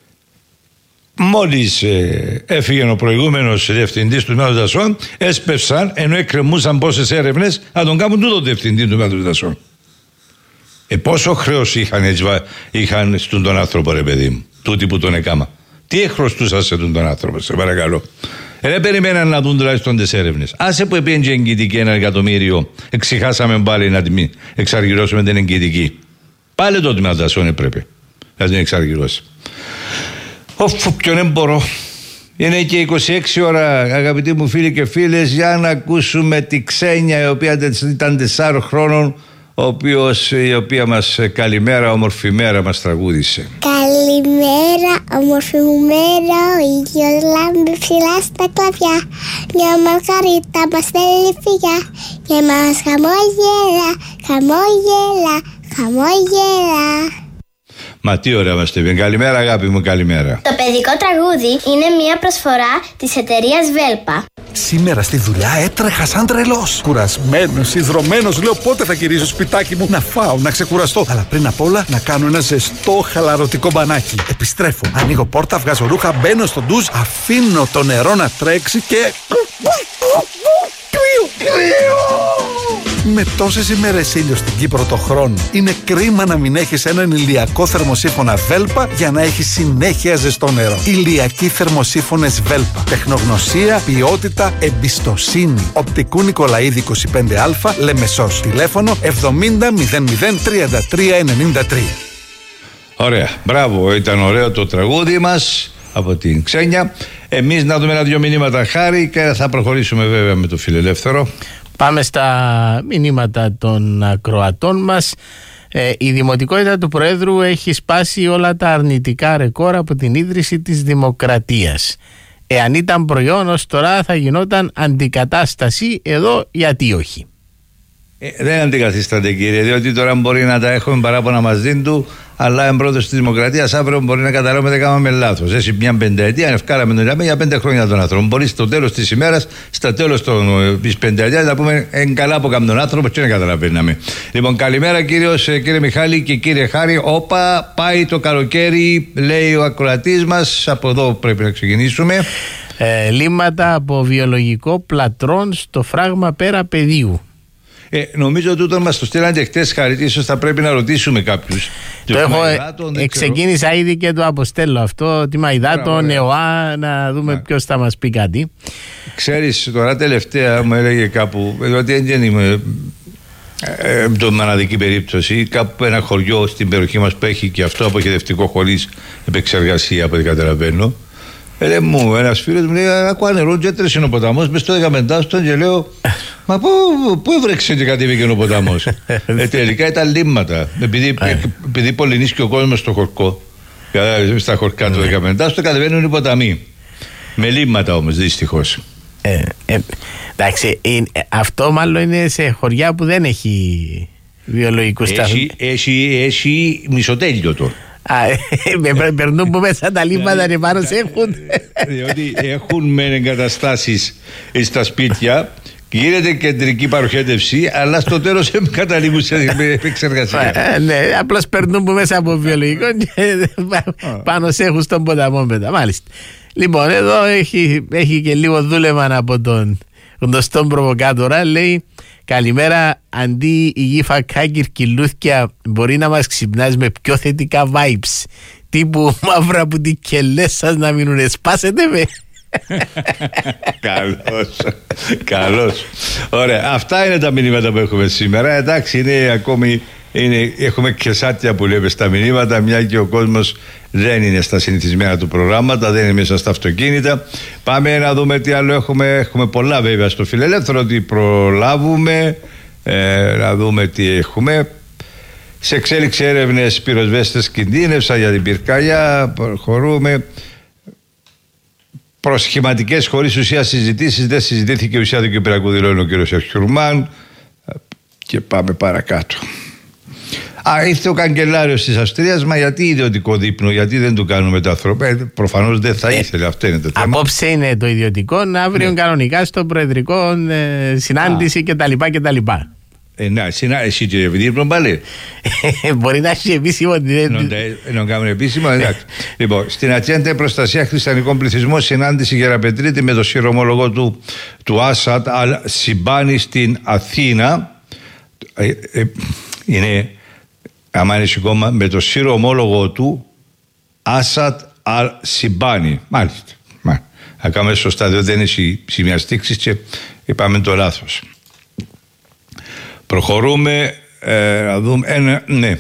Speaker 15: μόλις ε, έφυγε ο προηγούμενος διευθυντής του Τμήματος Δασών, έσπευσαν, ενώ εκκρεμούσαν πόσες έρευνες, να τον κάνουν τούτο διευθυντή του Τμήματος Δασών. Ε, πόσο χρέος είχαν, είχαν στον τον άνθρωπο, ρε παιδί μου, τούτοι που τον έκαμα. Τι εχρωστούσαν σε τον τον άνθρωπο, σε παρακαλώ. Ε, δεν περιμέναν να δουν τουλάχιστον τις έρευνες. Άσε που επήγαινε εγκυτική ένα εκατομμύριο, εξηχάσαμε πάλι να την εξαργυρώσουμε την εγκυτική. Πάλι το Τμήμα Δασών έπρεπε να την εξαργυρώσει. Οφ, ποιον δεν μπορώ. Είναι και είκοσι έξι ώρα, αγαπητοί μου φίλοι και φίλες, για να ακούσουμε τη Ξένια, η οποία ήταν τεσσάρων χρόνων, ο οποίος, η οποία μας καλημέρα, όμορφη μέρα μας τραγούδισε.
Speaker 20: Καλημέρα, όμορφη μου μέρα, ο ήλιος λάμπει ψηλά στα κλαδιά. Μια μαργαρίτα μας θέλει φιλιά και μας χαμόγελα, χαμόγελα, χαμόγελα.
Speaker 15: Μα τι ωραία μας το είπε. Καλημέρα, αγάπη μου, καλημέρα.
Speaker 20: Το παιδικό τραγούδι είναι μια προσφορά της εταιρείας Βέλπα.
Speaker 21: Σήμερα στη δουλειά έτρεχα σαν τρελός. Κουρασμένος, ιδρωμένος, λέω πότε θα γυρίσω σπιτάκι μου να φάω, να ξεκουραστώ. Αλλά πριν απ' όλα να κάνω ένα ζεστό χαλαρωτικό μπανάκι. Επιστρέφω, ανοίγω πόρτα, βγάζω ρούχα, μπαίνω στο ντουζ, αφήνω το νερό να τρέξει και... Με τόσες ημέρες ήλιο στην Κύπρο το χρόνο, είναι κρίμα να μην έχεις έναν ηλιακό θερμοσύφωνα Βέλπα για να έχεις συνέχεια ζεστό νερό. Ηλιακοί θερμοσύφωνες Βέλπα. Τεχνογνωσία, ποιότητα, εμπιστοσύνη. Οπτικού Νικολαίδη είκοσι πέντε Α, Λεμεσός. Τηλέφωνο εβδομήντα μηδέν μηδέν τριάντα τρία ενενήντα τρία.
Speaker 15: Ωραία, μπράβο, ήταν ωραίο το τραγούδι μας από την Ξένια. Εμείς να δούμε ένα-δυο μηνύματα, Χάρη, και θα προχωρήσουμε βέβαια με το Φιλελεύθερο.
Speaker 16: Πάμε στα μηνύματα των ακροατών μας. Ε, η δημοτικότητα του Προέδρου έχει σπάσει όλα τα αρνητικά ρεκόρ από την ίδρυση της Δημοκρατίας. Εάν ήταν προϊόν ως τώρα θα γινόταν αντικατάσταση, εδώ γιατί όχι.
Speaker 15: Ε, δεν αντικαθίσταται, κύριε, διότι τώρα μπορεί να τα έχουμε παράπονα μαζί του, αλλά εμπρόθεση τη Δημοκρατία αύριο μπορεί να καταλάβουμε ότι κάναμε λάθος. Έτσι, μια πενταετία, ευκάλαμε τον Ιράμι για πέντε χρόνια τον άνθρωπο. Μπορεί στο τέλος της ημέρας, στα τέλος της πενταετίας, να πούμε εν καλά που κάνουμε τον άνθρωπο και να καταλαβαίναμε. Λοιπόν, καλημέρα κύριος, κύριε Μιχάλη και κύριε Χάρη. Όπα, πάει το καλοκαίρι, λέει ο ακροατής μας. Από εδώ πρέπει να ξεκινήσουμε.
Speaker 16: Ε, λίμματα από βιολογικό πλατρών στο φράγμα πέρα πεδίου.
Speaker 15: Ε, νομίζω ότι τούτο μας το στείλανε και χτες, Χαρίτη, ίσως θα πρέπει να ρωτήσουμε κάποιους.
Speaker 16: Το έχω, ε, ξεκίνησα ήδη και το αποστέλω αυτό, τι Μαϊδάτων, ΕΟΑ, να δούμε yeah. ποιος θα μας πει κάτι.
Speaker 15: Ξέρεις, τώρα τελευταία μου έλεγε κάπου, δηλαδή δεν είμαι ε, το μοναδική περίπτωση, κάπου ένα χωριό στην περιοχή μας που έχει και αυτό αποχαιρετικό χωρίς επεξεργασία, από ό,τι καταλαβαίνω. Ε, μου, ένας φίλος μου λέει, ακούω νερό και έτρεσε ο ποταμός μες στο δεκαπεντάστον και λέω, μα πού, πού έβρεξε και κατέβηκε ο ποταμός. ε, τελικά ήταν λίμματα, επειδή, επειδή πολυνίσκει ο κόσμος στο χορκό, στα χορκά του δεκαπεντάστον κατεβαίνουν οι ποταμοί, με λίμματα όμως δυστυχώς.
Speaker 16: Ε, ε, εντάξει, ε, αυτό μάλλον είναι σε χωριά που δεν έχει βιολογικού σταθμούς.
Speaker 15: Έχει, έχει, έχει μισοτέλειωτο.
Speaker 16: Περνούν που μέσα τα λίμματα και πάνω σε έχουν.
Speaker 15: Διότι έχουν μεν εγκαταστάσεις στα σπίτια, γίνεται κεντρική παροχέτευση, αλλά στο τέλος καταλήγουν σε επεξεργασία.
Speaker 16: Ναι, απλώς περνούν που μέσα από βιολογικό και πάνω σε έχουν στον ποταμό μετά. Μάλιστα. Λοιπόν, εδώ έχει, έχει και λίγο δούλευμα από τον γνωστό προβοκάτορα. Λέει, καλημέρα, αντί η γη φακά κυρκυλούθκια μπορεί να μας ξυπνάς με πιο θετικά vibes, τύπου μαύρα που την κελές σας να μείνουν, σπάσετε με.
Speaker 15: Καλώς, καλώς. Ωραία, αυτά είναι τα μηνύματα που έχουμε σήμερα. Εντάξει, είναι ακόμη είναι, έχουμε και σάτια που λέμε στα μηνύματα, μια και ο κόσμος δεν είναι στα συνηθισμένα του προγράμματα, δεν είναι μέσα στα αυτοκίνητα. Πάμε να δούμε τι άλλο έχουμε. Έχουμε πολλά βέβαια στο Φιλελεύθερο, ότι προλάβουμε. Ε, να δούμε τι έχουμε. Σε εξέλιξη έρευνες πυροσβέστες κινδύνευσαν για την πυρκαγιά. Προχωρούμε. Προσχηματικές χωρίς ουσία συζητήσεις. Δεν συζητήθηκε ουσία του Κυπριακού, δηλώνει ο κ. Ερχιουρμάν. Και πάμε παρακάτω. Α, ήρθε ο καγκελάριος της Αυστρίας. Μα γιατί ιδιωτικό δείπνο, γιατί δεν του κάνουν μεταθροπές? Ε, προφανώς δεν θα ήθελε, αυτό είναι το θέμα.
Speaker 16: Απόψε είναι το ιδιωτικό, αύριο ναι. κανονικά στο προεδρικό ε, συνάντηση κτλ. κτλ.
Speaker 15: Ε, να, συνα, εσύ κύριε δείπνο πάλι.
Speaker 16: Μπορεί να έχει επίσημο.
Speaker 15: Να κάνουμε επίσημο, εντάξει. Λοιπόν, στην ατζέντα προστασία χριστιανικών πληθυσμών, συνάντηση Γεραπετρίτη με το σειρομόλογο του, του Άσαντ Αλ Σιμπάνι στην Αθήνα. Ε, ε, είναι άμα είναι σηκώμα με το σύρο ομόλογο του Άσαντ Αλ Σιμπάνι. Μάλιστα. Να κάνουμε σωστά, διότι δεν έχει σημειαστήξεις και είπαμε το λάθος. Προχωρούμε ε, να δούμε ένα, ναι.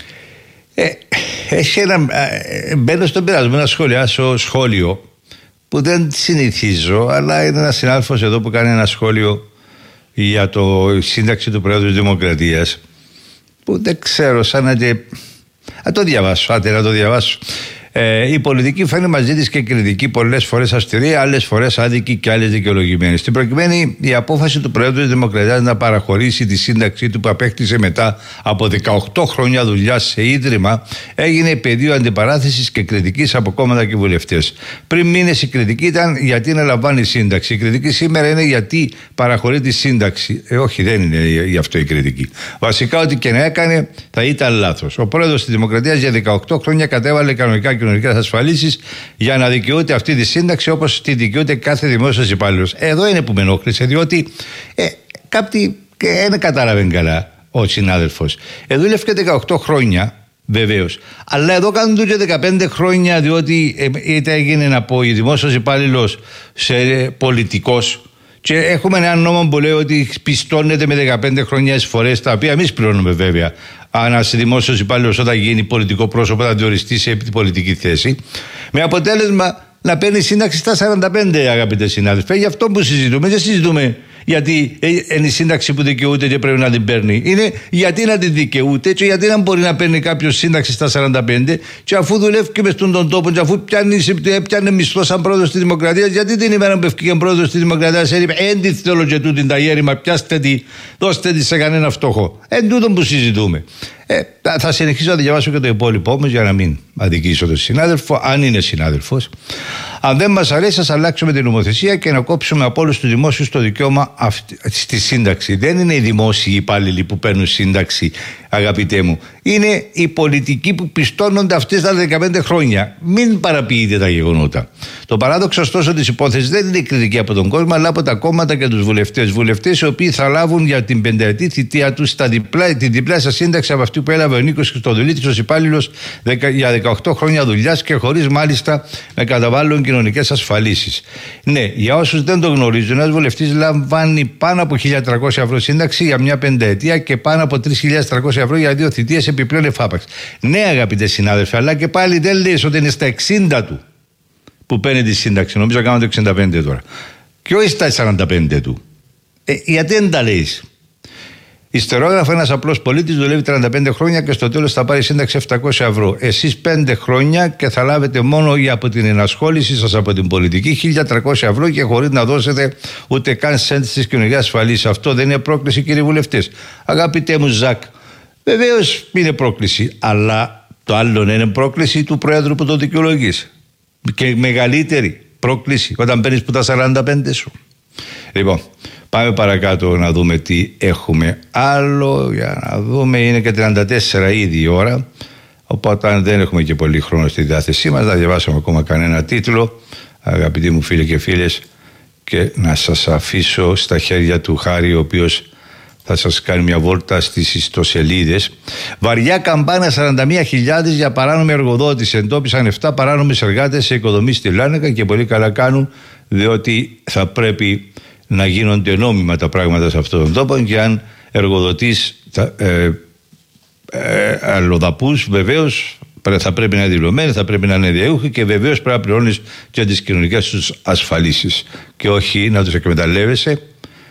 Speaker 15: Ε, έχει ένα, ε, μπαίνω στον πειρασμό να σχολιάσω σχόλιο που δεν συνηθίζω, αλλά είναι ένας συνάδελφος εδώ που κάνει ένα σχόλιο για το σύνταξη του Προέδρου της Δημοκρατίας, που δεν ξέρω, σαν να και... Α, το διαβάσω, άτε να το διαβάσω. Ε, η πολιτική φαίνεται μαζί της και κριτική, πολλές φορές αυστηρή, άλλες φορές άδικη και άλλες δικαιολογημένη. Στην προκειμένη, η απόφαση του Προέδρου της Δημοκρατίας να παραχωρήσει τη σύνταξή του που απέκτησε μετά από δεκαοκτώ χρόνια δουλειά σε ίδρυμα έγινε πεδίο αντιπαράθεσης και κριτικής από κόμματα και βουλευτές. Πριν μήνες η κριτική ήταν γιατί να λαμβάνει σύνταξη. Η κριτική σήμερα είναι γιατί παραχωρεί τη σύνταξη. Ε, όχι, δεν είναι γι' αυτό η κριτική. Βασικά, ό,τι και να έκανε θα ήταν λάθος. Ο Πρόεδρος της Δημοκρατίας για δεκαοκτώ χρόνια κατέβαλε κανονικά κοινωνικές ασφαλίσεις για να δικαιούται αυτή τη σύνταξη όπως τη δικαιούται κάθε δημόσιος υπάλληλος. Εδώ είναι που με ενόχλησε, διότι ε, κάποιοι δεν καταλαβαίνουν καλά ο συνάδελφος. Εδώ δούλευε δεκαοκτώ χρόνια, βεβαίως. Αλλά εδώ κάνουν του και δεκαπέντε χρόνια, διότι ε, είτε έγινε από δημόσιος υπάλληλος σε ε, πολιτικός. Και έχουμε ένα νόμο που λέει ότι πιστώνεται με δεκαπέντε χρόνια εισφορές, τα οποία εμείς πληρώνουμε βέβαια. Αν ένας δημόσιος υπάλληλος όταν γίνει πολιτικό πρόσωπο θα διοριστεί σε πολιτική θέση, με αποτέλεσμα να παίρνει σύνταξη στα σαράντα πέντε, αγαπητέ συνάδελφοι. Γι' αυτό που συζητούμε, δεν συζητούμε γιατί είναι η σύνταξη που δικαιούται και πρέπει να την παίρνει. Είναι γιατί να την δικαιούται και γιατί να μπορεί να παίρνει κάποιο σύνταξη στα σαράντα πέντε, και αφού δουλεύει και μες στον τόπο, και αφού πιάνει, πιάνει μισθό σαν πρόεδρος της Δημοκρατίας, γιατί την ημέρα που ευκήγε πρόεδρος της Δημοκρατίας έριπε έντι θέλω και τούτην τα γέρημα, πιάστε τη, δώστε τη σε κανένα φτωχό. Εν τούτον που συζητούμε. Ε, θα συνεχίσω να διαβάσω και το υπόλοιπο όμως για να μην αδικήσω τον συνάδελφο, αν είναι συνάδελφος. Αν δεν μας αρέσει, ας αλλάξουμε την νομοθεσία και να κόψουμε από όλους τους δημόσιους το δικαίωμα στη σύνταξη. Δεν είναι οι δημόσιοι υπάλληλοι που παίρνουν σύνταξη, αγαπητέ μου. Είναι οι πολιτικοί που πιστώνονται αυτές τα δεκαπέντε χρόνια. Μην παραποιείτε τα γεγονότα. Το παράδοξο ωστόσο της υπόθεσης δεν είναι η κριτική από τον κόσμο, αλλά από τα κόμματα και τους βουλευτές. Βουλευτές οι οποίοι θα λάβουν για την πενταετή θητεία τους διπλά, την διπλάσια σύνταξη από αυτή που έλαβε ο Νίκος Χριστοδουλίτης ως υπάλληλος για δεκαοκτώ χρόνια δουλειάς και χωρίς μάλιστα να καταβάλουν κοινωνικές ασφαλίσεις. Ναι, για όσους δεν το γνωρίζουν, ένας βουλευτής λαμβάνει πάνω από χίλια τριακόσια ευρώ σύνταξη για μια πενταετία και πάνω από τρεις χιλιάδες τριακόσια ευρώ για δύο θητείες επιπλέον εφάπαξ. Ναι, αγαπητέ συνάδελφοι, αλλά και πάλι δεν λέει ότι είναι στα εξήντα του που παίρνει τη σύνταξη. Νομίζω κάνουμε το εξήντα πέντε τώρα. Και όχι στα σαράντα πέντε του. Ε, γιατί δεν τα λέει. Ιστερόγραφο, ένας απλός πολίτης δουλεύει τριάντα πέντε χρόνια και στο τέλος θα πάρει σύνταξη επτακόσια ευρώ. Εσείς πέντε χρόνια και θα λάβετε μόνο για από την ενασχόληση σας από την πολιτική χίλια τριακόσια ευρώ και χωρίς να δώσετε ούτε καν σέντ στις κοινωνικές ασφαλίσεις. Αυτό δεν είναι πρόκληση, κύριοι βουλευτές. Αγαπητέ μου Ζακ, βεβαίως είναι πρόκληση, αλλά το άλλο είναι πρόκληση του Πρόεδρου που το δικαιολογείς. Και μεγαλύτερη πρόκληση όταν παίρνεις που τα σαράντα πέντε σου. Λοιπόν, πάμε παρακάτω να δούμε τι έχουμε άλλο. Για να δούμε, είναι και τριάντα τέσσερα ήδη η ώρα, οπότε δεν έχουμε και πολύ χρόνο στη διάθεσή μας. Να διαβάσουμε ακόμα κανένα τίτλο, αγαπητοί μου φίλοι και φίλες, και να σας αφήσω στα χέρια του Χάρη, ο οποίος θα σας κάνει μια βόλτα στις ιστοσελίδες. Βαριά καμπάνα, σαράντα μία χιλιάδες για παράνομη εργοδότηση. Εντόπισαν επτά παράνομες εργάτες σε οικοδομή στη Λάνακα και πολύ καλά κάνουν, διότι θα πρέπει να γίνονται νόμιμα τα πράγματα σε αυτόν τον τόπο, και αν εργοδοτής θα, ε, ε, αλλοδαπούς, βεβαίως θα πρέπει να είναι δηλωμένοι, θα πρέπει να είναι διαούχοι και βεβαίως πρέπει να πληρώνεις και τις κοινωνικές τους ασφαλίσεις και όχι να τους εκμεταλλεύεσαι.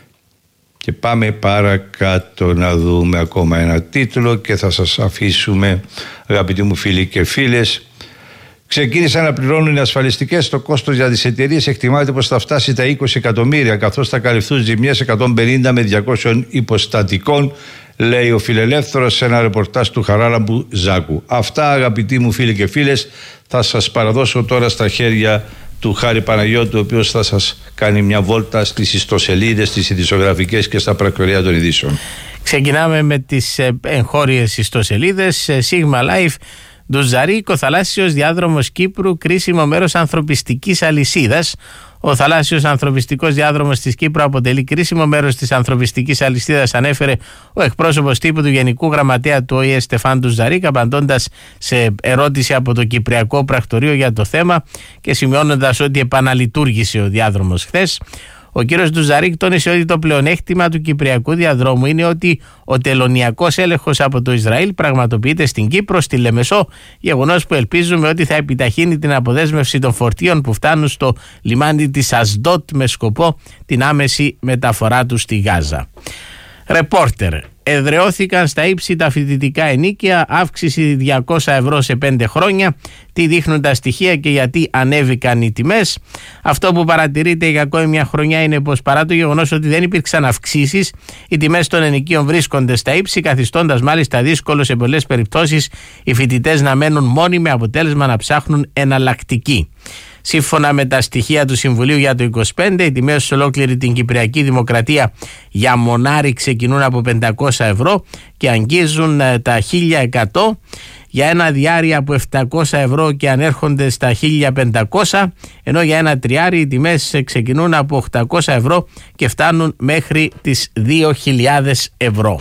Speaker 15: Και πάμε παρακάτω να δούμε ακόμα ένα τίτλο και θα σας αφήσουμε, αγαπητοί μου φίλοι και φίλες. Ξεκίνησαν να πληρώνουν οι ασφαλιστικές. Το κόστος για τις εταιρείες εκτιμάται πως θα φτάσει τα είκοσι εκατομμύρια, καθώς θα καλυφθούν ζημιές εκατόν πενήντα με διακόσια υποστατικών, λέει ο Φιλελεύθερος σε ένα ρεπορτάζ του Χαράλαμπου Ζάκου. Αυτά, αγαπητοί μου φίλοι και φίλες, θα σας παραδώσω τώρα στα χέρια του Χάρη Παναγιώτου, ο οποίος θα σας κάνει μια βόλτα στις ιστοσελίδες, στις ειδησιογραφικές και στα πρακτορία των ειδήσεων.
Speaker 16: Ξεκινάμε με τις εγχώριες ιστοσελίδες. Sigma Life. Ντουζαρίκ, ο θαλάσσιος διάδρομος Κύπρου, κρίσιμο μέρος ανθρωπιστικής αλυσίδας. Ο θαλάσσιος ανθρωπιστικός διάδρομος της Κύπρου αποτελεί κρίσιμο μέρος της ανθρωπιστικής αλυσίδας, ανέφερε ο εκπρόσωπος τύπου του Γενικού Γραμματέα του Ο Η Ε Στεφάν Ντουζαρίκ, απαντώντας σε ερώτηση από το Κυπριακό Πρακτορείο για το θέμα και σημειώνοντας ότι επαναλειτουργήσε ο διάδρομος χθες. Ο κύριος Ντουζαρίκ τόνισε ότι το πλεονέκτημα του Κυπριακού διαδρόμου είναι ότι ο τελωνιακός έλεγχος από το Ισραήλ πραγματοποιείται στην Κύπρο, στη Λεμεσό, γεγονός που ελπίζουμε ότι θα επιταχύνει την αποδέσμευση των φορτίων που φτάνουν στο λιμάνι της Ασντότ με σκοπό την άμεση μεταφορά του στη Γάζα. Ρεπόρτερ. Εδραιώθηκαν στα ύψη τα φοιτητικά ενίκια, αύξηση διακόσια ευρώ σε πέντε χρόνια. Τι δείχνουν τα στοιχεία και γιατί ανέβηκαν οι τιμές? Αυτό που παρατηρείται για ακόμη μια χρονιά είναι πως παρά το γεγονός ότι δεν υπήρξαν αυξήσεις, οι τιμές των ενοικίων βρίσκονται στα ύψη, καθιστώντας μάλιστα δύσκολο σε πολλές περιπτώσεις οι φοιτητές να μένουν μόνοι, με αποτέλεσμα να ψάχνουν εναλλακτική. Σύμφωνα με τα στοιχεία του Συμβουλίου για το είκοσι πέντε, οι τιμές σε ολόκληρη την Κυπριακή Δημοκρατία για μονάρι ξεκινούν από πεντακόσια ευρώ και αγγίζουν τα χίλια εκατό, για ένα διάρρη από επτακόσια ευρώ και ανέρχονται στα χίλια πεντακόσια, ενώ για ένα τριάρι οι τιμές ξεκινούν από οκτακόσια ευρώ και φτάνουν μέχρι τις δύο χιλιάδες ευρώ.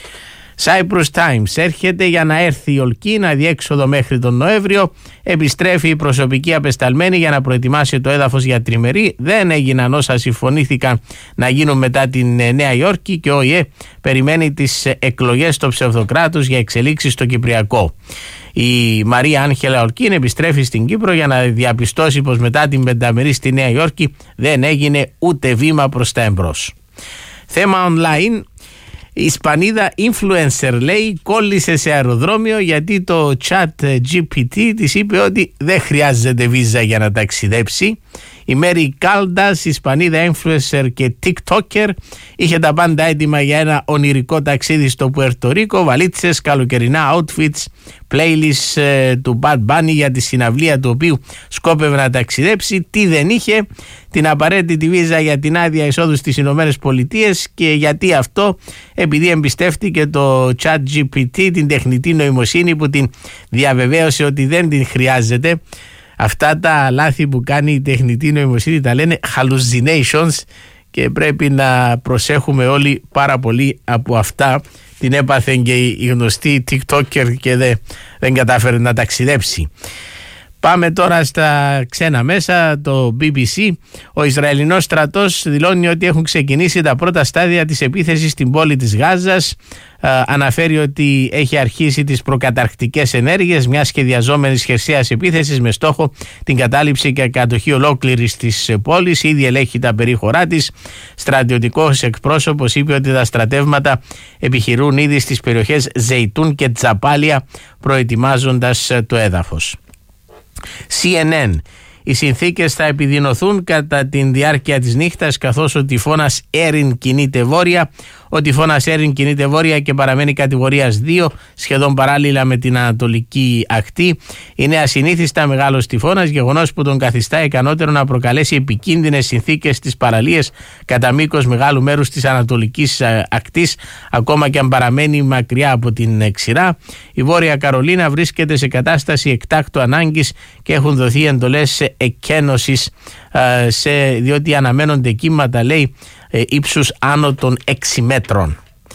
Speaker 16: Cyprus Times. Έρχεται για να έρθει η Ολκίνα, διέξοδο μέχρι τον Νοέμβριο. Επιστρέφει η προσωπική απεσταλμένη για να προετοιμάσει το έδαφος για τριμερή. Δεν έγιναν όσα συμφωνήθηκαν να γίνουν μετά την Νέα Υόρκη και ο Ο Η Ε περιμένει τις εκλογές στο ψευδοκράτος για εξελίξεις στο Κυπριακό. Η Μαρία Άγχελα Ολκίν επιστρέφει στην Κύπρο για να διαπιστώσει πως μετά την πενταμερή στη Νέα Υόρκη δεν έγινε ούτε βήμα προς τα εμπρός. Θέμα online. Η Ισπανίδα influencer, λέει, κόλλησε σε αεροδρόμιο γιατί το chat τζι πι τι της είπε ότι δεν χρειάζεται βίζα για να ταξιδέψει. Η Μέρι Κάλντας, Ισπανίδα influencer και TikToker, είχε τα πάντα έτοιμα για ένα ονειρικό ταξίδι στο Πουερτορίκο, βαλίτσες, καλοκαιρινά outfits, playlist ε, του Bad Bunny για τη συναυλία του οποίου σκόπευε να ταξιδέψει. Τι δεν είχε? Την απαραίτητη βίζα για την άδεια εισόδου στις Ηνωμένες Πολιτείες. Και γιατί αυτό? Επειδή εμπιστεύτηκε το chat τζι πι τι, την τεχνητή νοημοσύνη, που την διαβεβαίωσε ότι δεν την χρειάζεται. Αυτά τα λάθη που κάνει η τεχνητή νοημοσύνη τα λένε hallucinations και πρέπει να προσέχουμε όλοι πάρα πολύ από αυτά. Την έπαθε και η γνωστή TikToker και δεν, δεν κατάφερε να ταξιδέψει. Πάμε τώρα στα ξένα μέσα, το μπι μπι σι. Ο Ισραηλινός στρατός δηλώνει ότι έχουν ξεκινήσει τα πρώτα στάδια της επίθεσης στην πόλη της Γάζας. Α, αναφέρει ότι έχει αρχίσει τις προκαταρκτικές ενέργειες μιας σχεδιαζόμενης χερσαίας επίθεσης με στόχο την κατάληψη και κατοχή ολόκληρης της πόλης. Ήδη ελέγχει τα περίχωρά της. Στρατιωτικός εκπρόσωπος είπε ότι τα στρατεύματα επιχειρούν ήδη στις περιοχές Ζεϊτούν και Τζαπάλια, προετοιμάζοντας το έδαφος. σι εν εν. Οι συνθήκες θα επιδεινωθούν κατά τη διάρκεια της νύχτας, καθώς ο τυφώνας Έριν κινείται βόρεια. Ο τυφώνας Έριν κινείται βόρεια και παραμένει κατηγορίας δύο, σχεδόν παράλληλα με την ανατολική ακτή. Είναι ασυνήθιστα μεγάλος τυφώνας, γεγονός που τον καθιστά ικανότερο να προκαλέσει επικίνδυνες συνθήκες στις παραλίες κατά μήκος μεγάλου μέρους της ανατολικής ακτής, ακόμα και αν παραμένει μακριά από την ξηρά. Η Βόρεια Καρολίνα βρίσκεται σε κατάσταση εκτάκτου ανάγκης και έχουν δοθεί εντολές εκκένωσης, σε, διότι αναμένονται κύματα, λέει, ύψους άνω των έξι μέτρων.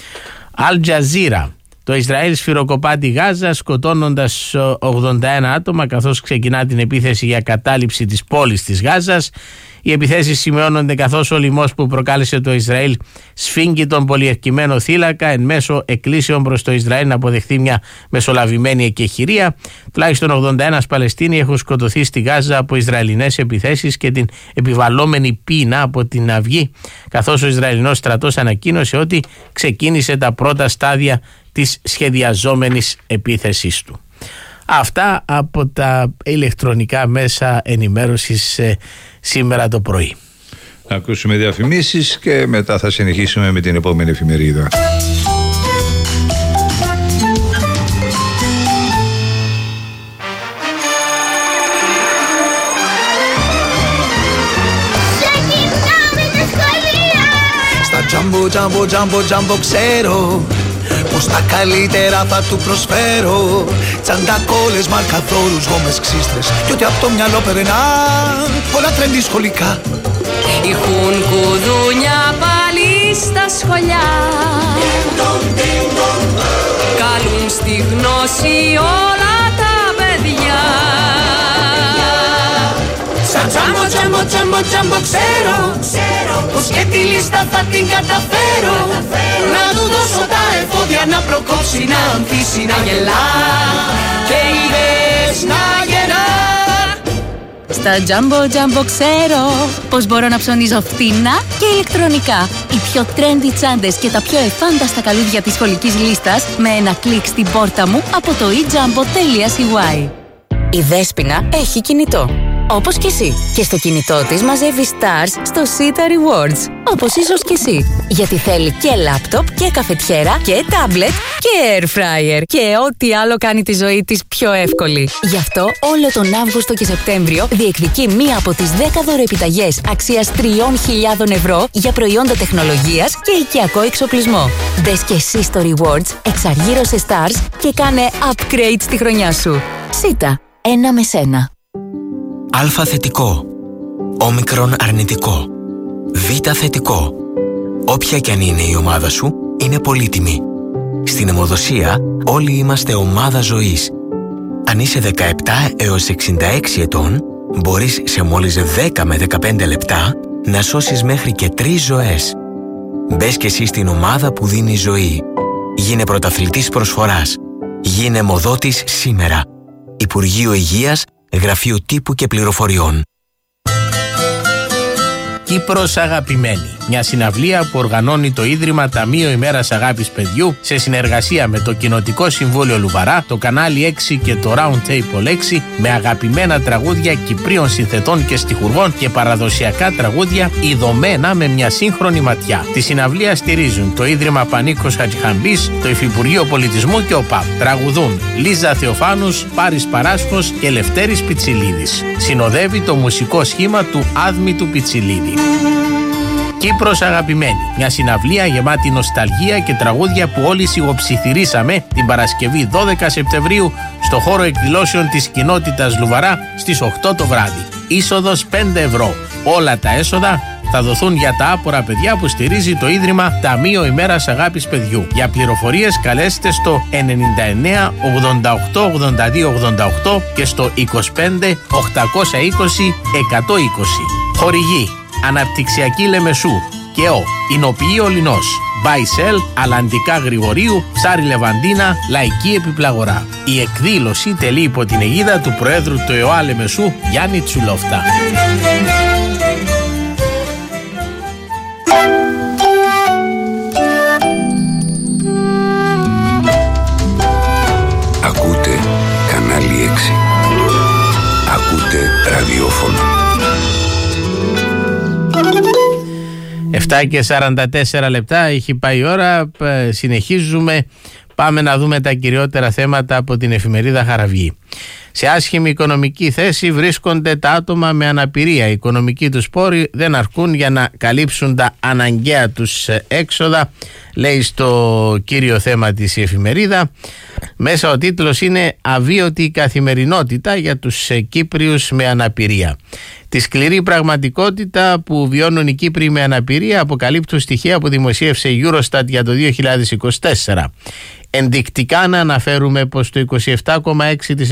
Speaker 16: Αλ Τζαζίρα. Το Ισραήλ σφυροκοπά τη Γάζα σκοτώνοντας ογδόντα ένα άτομα καθώς ξεκινά την επίθεση για κατάληψη της πόλης της Γάζας. Οι επιθέσεις σημειώνονται καθώς ο λοιμός που προκάλεσε το Ισραήλ σφίγγει τον πολιορκημένο θύλακα εν μέσω εκκλήσεων προς το Ισραήλ να αποδεχθεί μια μεσολαβημένη εκεχηρία. Τουλάχιστον ογδόντα ένα Παλαιστίνοι έχουν σκοτωθεί στη Γάζα από Ισραηλινές επιθέσεις και την επιβαλλόμενη πείνα από την Αυγή, καθώς ο Ισραηλινός στρατός ανακοίνωσε ότι ξεκίνησε τα πρώτα στάδια της σχεδιαζόμενης επίθεσης του. Αυτά από τα ηλεκτρονικά μέσα ενημέρωσης ε, σήμερα το πρωί.
Speaker 15: Να ακούσουμε διαφημίσεις και μετά θα συνεχίσουμε με την επόμενη εφημερίδα.
Speaker 1: Στα τζάμπο, τζάμπο, τζάμπο, τζάμπο ξέρω πως τα καλύτερα θα του προσφέρω. Τσαντακόλες, μαρκαδόρους, γόμες, ξύστρες κι ό,τι απ' το μυαλό περνά, όλα τρέντι σχολικά.
Speaker 22: Έχουν κουδούνια πάλι στα σχολιά, καλούν στη γνώση όλα τα παιδιά. Σαν τζάμπο, τζάμπο, τζάμπο, τζάμπο ξέρω πως και τη λίστα θα την καταφέρω. Να του δώσω τα εφόδια να προκόψει, να ανθίσει, να γελά και είδες να γεννά.
Speaker 10: Στα Jumbo Jumbo ξέρω πως μπορώ να ψωνίζω φθηνά και ηλεκτρονικά. Οι πιο trendy τσάντες και τα πιο εφάνταστα καλούδια της σχολικής λίστας με ένα κλικ στην πόρτα μου από το e jumbo τελεία c y. Η Δέσποινα έχει κινητό. Όπως και εσύ. Και στο κινητό της μαζεύει stars στο Sita Rewards. Όπως ίσως και εσύ. Γιατί θέλει και λάπτοπ και καφετιέρα και τάμπλετ και air fryer. Και ό,τι άλλο κάνει τη ζωή της πιο εύκολη. Γι' αυτό όλο τον Αύγουστο και Σεπτέμβριο διεκδικεί μία από τις δέκα δωροεπιταγές αξίας τριών χιλιάδων ευρώ για προϊόντα τεχνολογίας και οικιακό εξοπλισμό. Μπες και εσύ στο Rewards, εξαργύρωσε stars και κάνε upgrade στη χρονιά σου. Sita. Ένα με σένα.
Speaker 23: Α θετικό, όμικρον αρνητικό, Β θετικό. Όποια κι αν είναι η ομάδα σου, είναι πολύτιμη. Στην αιμοδοσία όλοι είμαστε ομάδα ζωής. Αν είσαι δεκαεπτά έως εξήντα έξι ετών, μπορείς σε μόλις δέκα με δεκαπέντε λεπτά να σώσεις μέχρι και τρεις ζωές. Μπες και εσύ στην ομάδα που δίνει ζωή. Γίνε πρωταθλητής προσφοράς. Γίνε αιμοδότης σήμερα. Υπουργείο Υγείας, Γραφείο Τύπου και Πληροφοριών.
Speaker 16: Κύπρος αγαπημένη. Μια συναυλία που οργανώνει το Ίδρυμα Ταμείο Ημέρας Αγάπης Παιδιού σε συνεργασία με το Κοινοτικό Συμβούλιο Λουβαρά, το Κανάλι έξι και το Round Table έξι, με αγαπημένα τραγούδια Κυπρίων συνθετών και στιχουργών και παραδοσιακά τραγούδια ειδωμένα με μια σύγχρονη ματιά. Τη συναυλία στηρίζουν το Ίδρυμα Πανίκος Χατζηχαμπής, το Υφυπουργείο Πολιτισμού και ο ΠΑΠ. Τραγουδούν Λίζα Θεοφάνους, Πάρης Παράσχος και Λευτέρης Πιτσιλίδης. Συνοδεύει το μουσικό σχήμα του Άδμητου Πιτσιλίδη. Κύπρος αγαπημένη. Μια συναυλία γεμάτη νοσταλγία και τραγούδια που όλοι σιγοψιθυρίσαμε την Παρασκευή δώδεκα Σεπτεμβρίου στο χώρο εκδηλώσεων της κοινότητας Λουβαρά στις οκτώ το βράδυ. Είσοδος πέντε ευρώ. Όλα τα έσοδα θα δοθούν για τα άπορα παιδιά που στηρίζει το Ίδρυμα Ταμείο Ημέρας Αγάπης Παιδιού. Για πληροφορίες καλέστε στο ενενήντα εννέα ογδόντα οκτώ ογδόντα δύο ογδόντα οκτώ και στο είκοσι πέντε οκτακόσια είκοσι εκατόν είκοσι. Χορηγή Αναπτυξιακή Λεμεσού και ο Ινοποιείο Λινός, Μπάισελ, Αλαντικά Γρηγορίου, Ψάρι Λεβαντίνα, Λαϊκή Επιπλαγορά. Η εκδήλωση τελεί υπό την αιγίδα του Προέδρου του ΕΟΑ Λεμεσού, Γιάννη Τσουλόφτα.
Speaker 4: Ακούτε Κανάλι έξι. Ακούτε ραδιόφωνο.
Speaker 16: επτά και σαράντα τέσσερα λεπτά έχει πάει η ώρα. Συνεχίζουμε. Πάμε να δούμε τα κυριότερα θέματα από την εφημερίδα Χαραυγή. Σε άσχημη οικονομική θέση βρίσκονται τα άτομα με αναπηρία. Οι οικονομικοί τους πόροι δεν αρκούν για να καλύψουν τα αναγκαία τους έξοδα, λέει στο κύριο θέμα της η εφημερίδα. Μέσα ο τίτλος είναι «Αβίωτη καθημερινότητα για τους Κύπριους με αναπηρία». Τη σκληρή πραγματικότητα που βιώνουν οι Κύπροι με αναπηρία αποκαλύπτουν στοιχεία που δημοσίευσε η Eurostat για το δύο χιλιάδες είκοσι τέσσερα. Ενδεικτικά να αναφέρουμε πως το είκοσι επτά κόμμα έξι τοις εκατό των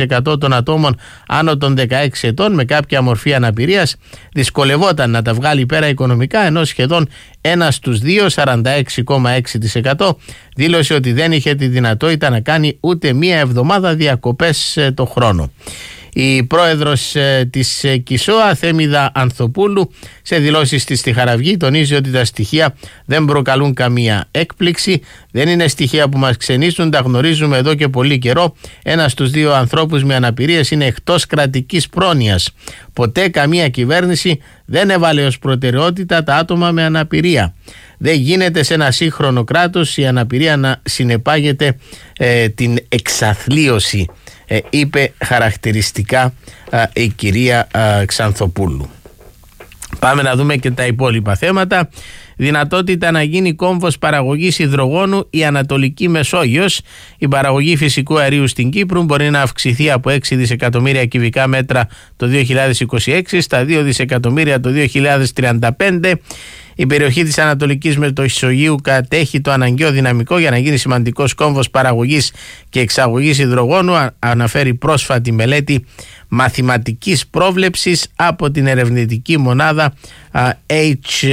Speaker 16: των ατόμων άνω των δεκαέξι ετών με κάποια μορφή αναπηρίας δυσκολευόταν να τα βγάλει πέρα οικονομικά, ενώ σχεδόν ένα στους δύο, σαράντα έξι κόμμα έξι τοις εκατό, δήλωσε ότι δεν είχε τη δυνατότητα να κάνει ούτε μία εβδομάδα διακοπές το χρόνο. Η πρόεδρος ε, της ε, Κισόα, Θέμηδα Ανθοπούλου, σε δηλώσεις της στη Χαραυγή τονίζει ότι τα στοιχεία δεν προκαλούν καμία έκπληξη, δεν είναι στοιχεία που μας ξενίζουν, τα γνωρίζουμε εδώ και πολύ καιρό. Ένας στους δύο ανθρώπους με αναπηρίες είναι εκτός κρατικής πρόνοιας. Ποτέ καμία κυβέρνηση δεν έβαλε ως προτεραιότητα τα άτομα με αναπηρία. Δεν γίνεται σε ένα σύγχρονο κράτος η αναπηρία να συνεπάγεται ε, την εξαθλίωση, ε, είπε χαρακτηριστικά ε, η κυρία ε, Ξανθοπούλου. Πάμε να δούμε και τα υπόλοιπα θέματα. Δυνατότητα να γίνει κόμβος παραγωγής υδρογόνου η Ανατολική Μεσόγειος. Η παραγωγή φυσικού αερίου στην Κύπρο μπορεί να αυξηθεί από έξι δισεκατομμύρια κυβικά μέτρα το δύο χιλιάδες είκοσι έξι στα δύο δισεκατομμύρια το δύο χιλιάδες τριάντα πέντε. Η περιοχή της Ανατολικής Μεσογείου κατέχει το αναγκαίο δυναμικό για να γίνει σημαντικός κόμβος παραγωγής και εξαγωγής υδρογόνου, αναφέρει πρόσφατη μελέτη μαθηματικής πρόβλεψης από την ερευνητική μονάδα έιτς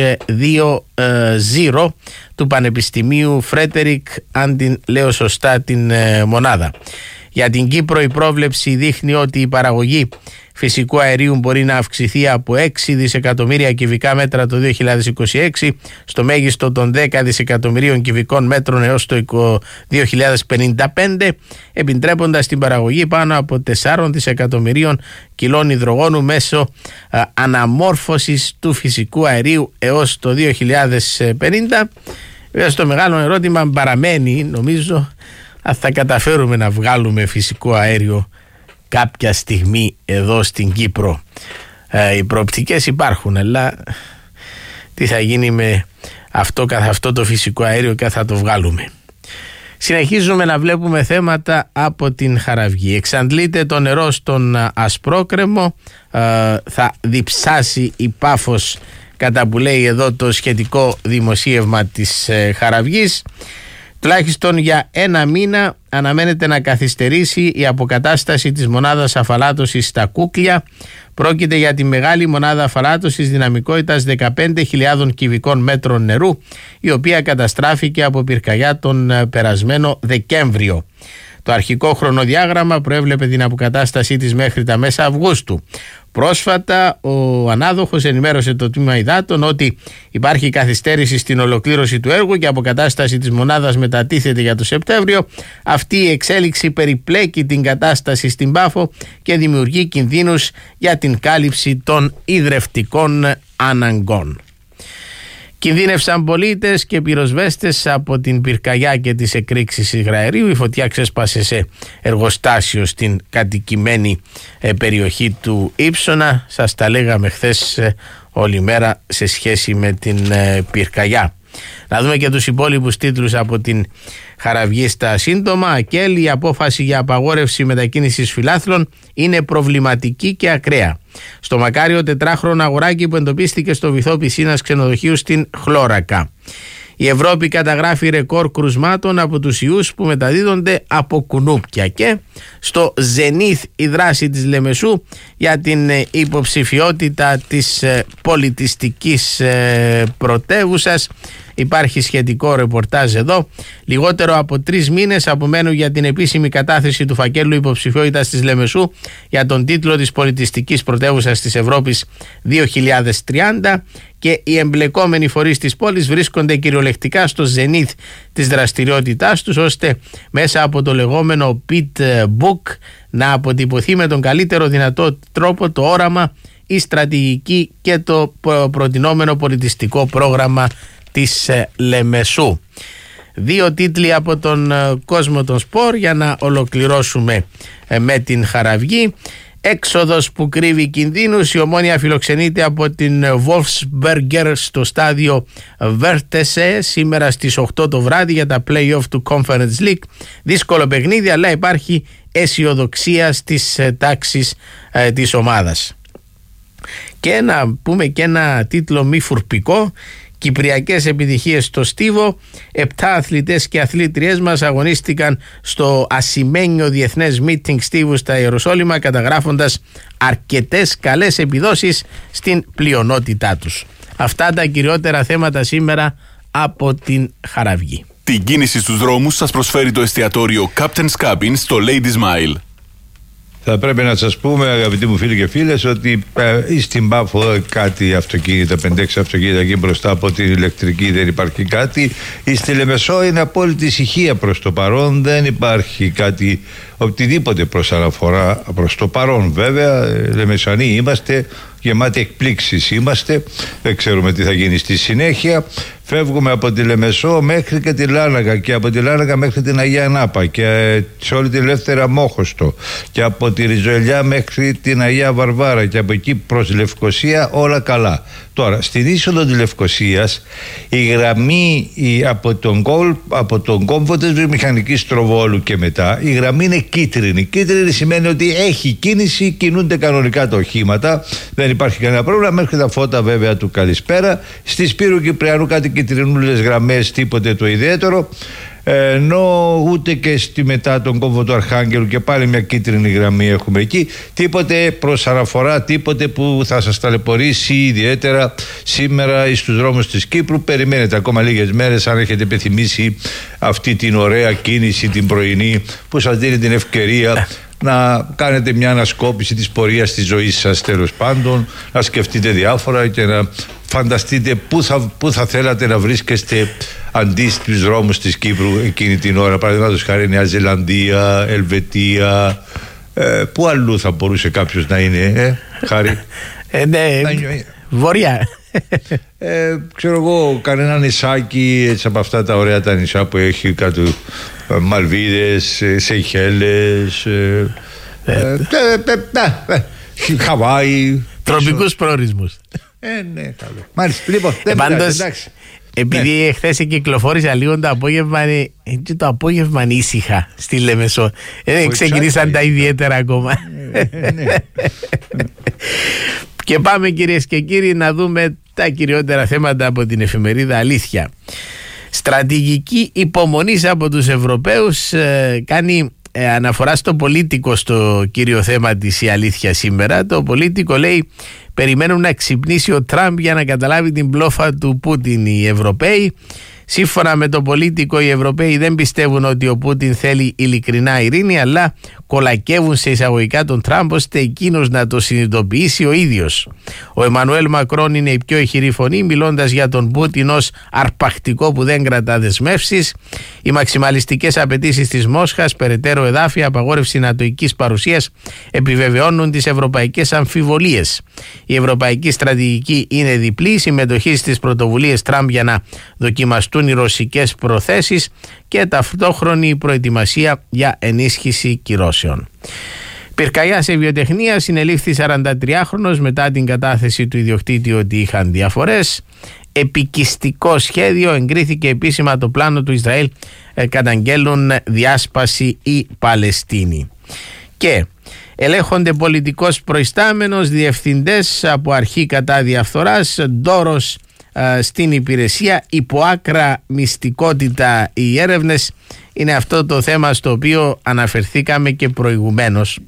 Speaker 16: είκοσι του Πανεπιστημίου Φρέτερικ, αν την λέω σωστά την μονάδα. Για την Κύπρο η πρόβλεψη δείχνει ότι η παραγωγή φυσικού αερίου μπορεί να αυξηθεί από έξι δισεκατομμύρια κυβικά μέτρα το δύο χιλιάδες είκοσι έξι στο μέγιστο των δέκα δισεκατομμυρίων κυβικών μέτρων έως το δύο χιλιάδες πενήντα πέντε, επιτρέποντας την παραγωγή πάνω από τεσσάρων δισεκατομμυρίων κιλών υδρογόνου μέσω α, αναμόρφωσης του φυσικού αερίου έως το δύο χιλιάδες πενήντα. Βέβαια, στο μεγάλο ερώτημα παραμένει, νομίζω, αν θα καταφέρουμε να βγάλουμε φυσικό αέριο κάποια στιγμή εδώ στην Κύπρο. Ε, οι προοπτικές υπάρχουν, αλλά τι θα γίνει με αυτό καθ' αυτό το φυσικό αέριο και θα το βγάλουμε. Συνεχίζουμε να βλέπουμε θέματα από την Χαραυγή. Εξαντλείται το νερό στον Ασπρόκρεμο, ε, θα διψάσει η Πάφος, κατά που λέει εδώ το σχετικό δημοσίευμα της ε, Χαραυγής. Τουλάχιστον για ένα μήνα αναμένεται να καθυστερήσει η αποκατάσταση της μονάδας αφαλάτωσης στα Κούκλια. Πρόκειται για τη μεγάλη μονάδα αφαλάτωσης δυναμικότητας δεκαπέντε χιλιάδες κυβικών μέτρων νερού, η οποία καταστράφηκε από πυρκαγιά τον περασμένο Δεκέμβριο. Το αρχικό χρονοδιάγραμμα προέβλεπε την αποκατάστασή της μέχρι τα μέσα Αυγούστου. Πρόσφατα ο ανάδοχος ενημέρωσε το Τμήμα Υδάτων ότι υπάρχει καθυστέρηση στην ολοκλήρωση του έργου και η αποκατάσταση της μονάδας μετατίθεται για το Σεπτέμβριο. Αυτή η εξέλιξη περιπλέκει την κατάσταση στην Πάφο και δημιουργεί κινδύνους για την κάλυψη των ιδρευτικών αναγκών. Κινδύνευσαν πολίτες και πυροσβέστες από την πυρκαγιά και τις εκρήξεις υγραερίου. Η φωτιά ξέσπασε σε εργοστάσιο στην κατοικημένη περιοχή του Ύψωνα. Σας τα λέγαμε χθες όλη μέρα σε σχέση με την πυρκαγιά. Να δούμε και τους υπόλοιπους τίτλους από την Χαραυγή στα σύντομα. ΑΚΕΛ, η απόφαση για απαγόρευση μετακίνησης φιλάθλων είναι προβληματική και ακραία. Στο Μακάριο, τετράχρονο αγοράκι που εντοπίστηκε στο βυθό πισίνας ξενοδοχείου στην Χλώρακα. Η Ευρώπη καταγράφει ρεκόρ κρουσμάτων από τους ιούς που μεταδίδονται από κουνούπια. Και στο Ζενίθ η δράση της Λεμεσού για την υποψηφιότητα της πολιτιστικής πρωτεύουσας. Υπάρχει σχετικό ρεπορτάζ εδώ. Λιγότερο από τρεις μήνες απομένουν για την επίσημη κατάθεση του φακέλου υποψηφιότητας της Λεμεσού για τον τίτλο της πολιτιστικής πρωτεύουσας της Ευρώπης δύο χιλιάδες τριάντα και οι εμπλεκόμενοι φορείς της πόλης βρίσκονται κυριολεκτικά στο ζενίθ της δραστηριότητάς τους, ώστε μέσα από το λεγόμενο pit book να αποτυπωθεί με τον καλύτερο δυνατό τρόπο το όραμα, η στρατηγική και το προτινόμενο πολιτιστικό πρόγραμμα της Λεμεσού. Δύο τίτλοι από τον κόσμο των σπορ για να ολοκληρώσουμε με την Χαραυγή. Έξοδος που κρύβει κινδύνους. Η Ομόνοια φιλοξενείται από την Wolfsberger στο στάδιο Vertese σήμερα στις οκτώ το βράδυ για τα play-off του Conference League. Δύσκολο παιχνίδι, αλλά υπάρχει αισιοδοξία στις τάξεις ε, της ομάδας. Και να πούμε και ένα τίτλο μη φουρπικό. Κυπριακές επιτυχίες στο Στίβο. Επτά αθλητές και αθλήτριές μας αγωνίστηκαν στο ασημένιο διεθνές meeting Στίβου στα Ιεροσόλυμα, καταγράφοντας αρκετές καλές επιδόσεις στην πλειονότητά τους. Αυτά τα κυριότερα θέματα σήμερα από την Χαραυγή.
Speaker 17: Την κίνηση στους δρόμους σας προσφέρει το εστιατόριο Captain's Cabin στο Lady Smile.
Speaker 15: Θα πρέπει να σας πούμε, αγαπητοί μου φίλοι και φίλες, ότι ε, στην Πάφο κάτι αυτοκίνητα, πέντε έξι αυτοκίνητα εκεί μπροστά από την ηλεκτρική δεν υπάρχει κάτι. Η στη Λεμεσό είναι απόλυτη ησυχία προς το παρόν, δεν υπάρχει κάτι οτιδήποτε προς αναφορά προς το παρόν. Βέβαια, Λεμεσανοί είμαστε, γεμάτοι εκπλήξεις είμαστε, δεν ξέρουμε τι θα γίνει στη συνέχεια. Φεύγουμε από τη Λεμεσό μέχρι και τη Λάναγα και από τη Λάναγα μέχρι την Αγία Νάπα και σε όλη την Ελεύθερα Μόχωστο και από τη Ριζοελιά μέχρι την Αγία Βαρβάρα και από εκεί προς Λευκοσία, όλα καλά. Τώρα, στην είσοδο της Λευκοσίας η γραμμή η, από, τον κόλ, από τον κόμβο της βιομηχανικής Τροβόλου και μετά η γραμμή είναι κίτρινη. Κίτρινη σημαίνει ότι έχει κίνηση, κινούνται κανονικά τα οχήματα, δεν υπάρχει κανένα πρόβλημα μέχρι τα φώτα βέβαια του Καλησπέρα. Στη Σπύρου Κυπριανού κάτι κυτρινούλες γραμμές, τίποτε το ιδιαίτερο. Ενώ ούτε και στη μετά τον κόμβο του Αρχάγγελου και πάλι μια κίτρινη γραμμή έχουμε εκεί. Τίποτε προς αναφορά, τίποτε που θα σας ταλαιπωρήσει ιδιαίτερα σήμερα στους δρόμους της Κύπρου. Περιμένετε ακόμα λίγες μέρες αν έχετε επιθυμήσει αυτή την ωραία κίνηση την πρωινή που σας δίνει την ευκαιρία να κάνετε μια ανασκόπηση της πορείας της ζωής σας, τέλος πάντων, να σκεφτείτε διάφορα και να φανταστείτε πού θα, πού θα θέλατε να βρίσκεστε αντί στους δρόμους της Κύπρου εκείνη την ώρα. Παραδείγματος χάρη Νέα Ζηλανδία, Ελβετία, ε, πού αλλού θα μπορούσε κάποιος να είναι, ε, Χάρη?
Speaker 16: Ε, ναι, βορειά.
Speaker 15: Ε, ξέρω εγώ, κανένα νησάκι έτσι από αυτά τα ωραία τα νησιά που έχει κάτω, ε, Μαλβίδες, ε, Σεϊχέλες, ε, ε, ε, ε, ε, Χαβάη,
Speaker 16: τροπικούς προορισμούς.
Speaker 15: Ε, ναι, καλό. Μάλιστα, λοιπόν, δεν
Speaker 16: πειράζει, εντάξει. Επειδή ναι. Χθες κυκλοφόρησα λίγο το απόγευμα, και το απόγευμα ήσυχα στη Λεμεσό. Δεν ξεκινήσαν τα ιδιαίτερα ακόμα. Ναι, ναι. Και πάμε, κυρίες και κύριοι, να δούμε τα κυριότερα θέματα από την εφημερίδα Αλήθεια. Στρατηγική υπομονής από τους Ευρωπαίους, ε, κάνει ε, αναφορά στο Πολίτικο στο κύριο θέμα της η Αλήθεια σήμερα. Το Πολίτικο λέει: περιμένουν να ξυπνήσει ο Τραμπ για να καταλάβει την μπλόφα του Πούτιν οι Ευρωπαίοι. Σύμφωνα με το Πολίτικο, οι Ευρωπαίοι δεν πιστεύουν ότι ο Πούτιν θέλει ειλικρινά ειρήνη, αλλά κολακεύουν σε εισαγωγικά τον Τραμπ ώστε εκείνος να το συνειδητοποιήσει ο ίδιος. Ο Εμμανουέλ Μακρόν είναι η πιο ηχηρή φωνή, μιλώντας για τον Πούτιν ως αρπακτικό που δεν κρατά δεσμεύσεις. Οι μαξιμαλιστικές απαιτήσεις της Μόσχας, περαιτέρω εδάφια, απαγόρευση νατοικής παρουσίας, επιβεβαιώνουν τις ευρωπαϊκές αμφιβολίες. Η ευρωπαϊκή στρατηγική είναι διπλή: συμμετοχή στις πρωτοβουλίες Τραμπ για να δοκιμαστούν οι ρωσικές προθέσεις και ταυτόχρονη προετοιμασία για ενίσχυση κυρώσεων. Πυρκαγιά σε βιοτεχνία, συνελήφθη σαραντατριάχρονος μετά την κατάθεση του ιδιοκτήτη ότι είχαν διαφορές. Επικιστικό σχέδιο, εγκρίθηκε επίσημα το πλάνο του Ισραήλ, ε, καταγγέλουν διάσπαση οι Παλαιστίνοι. Και ελέγχονται πολιτικός προϊστάμενος, διευθυντές από αρχή κατά διαφθοράς, ντόρος ε, στην υπηρεσία, υποάκρα μυστικότητα οι έρευνες. Είναι αυτό το θέμα στο οποίο αναφερθήκαμε και προηγουμένως.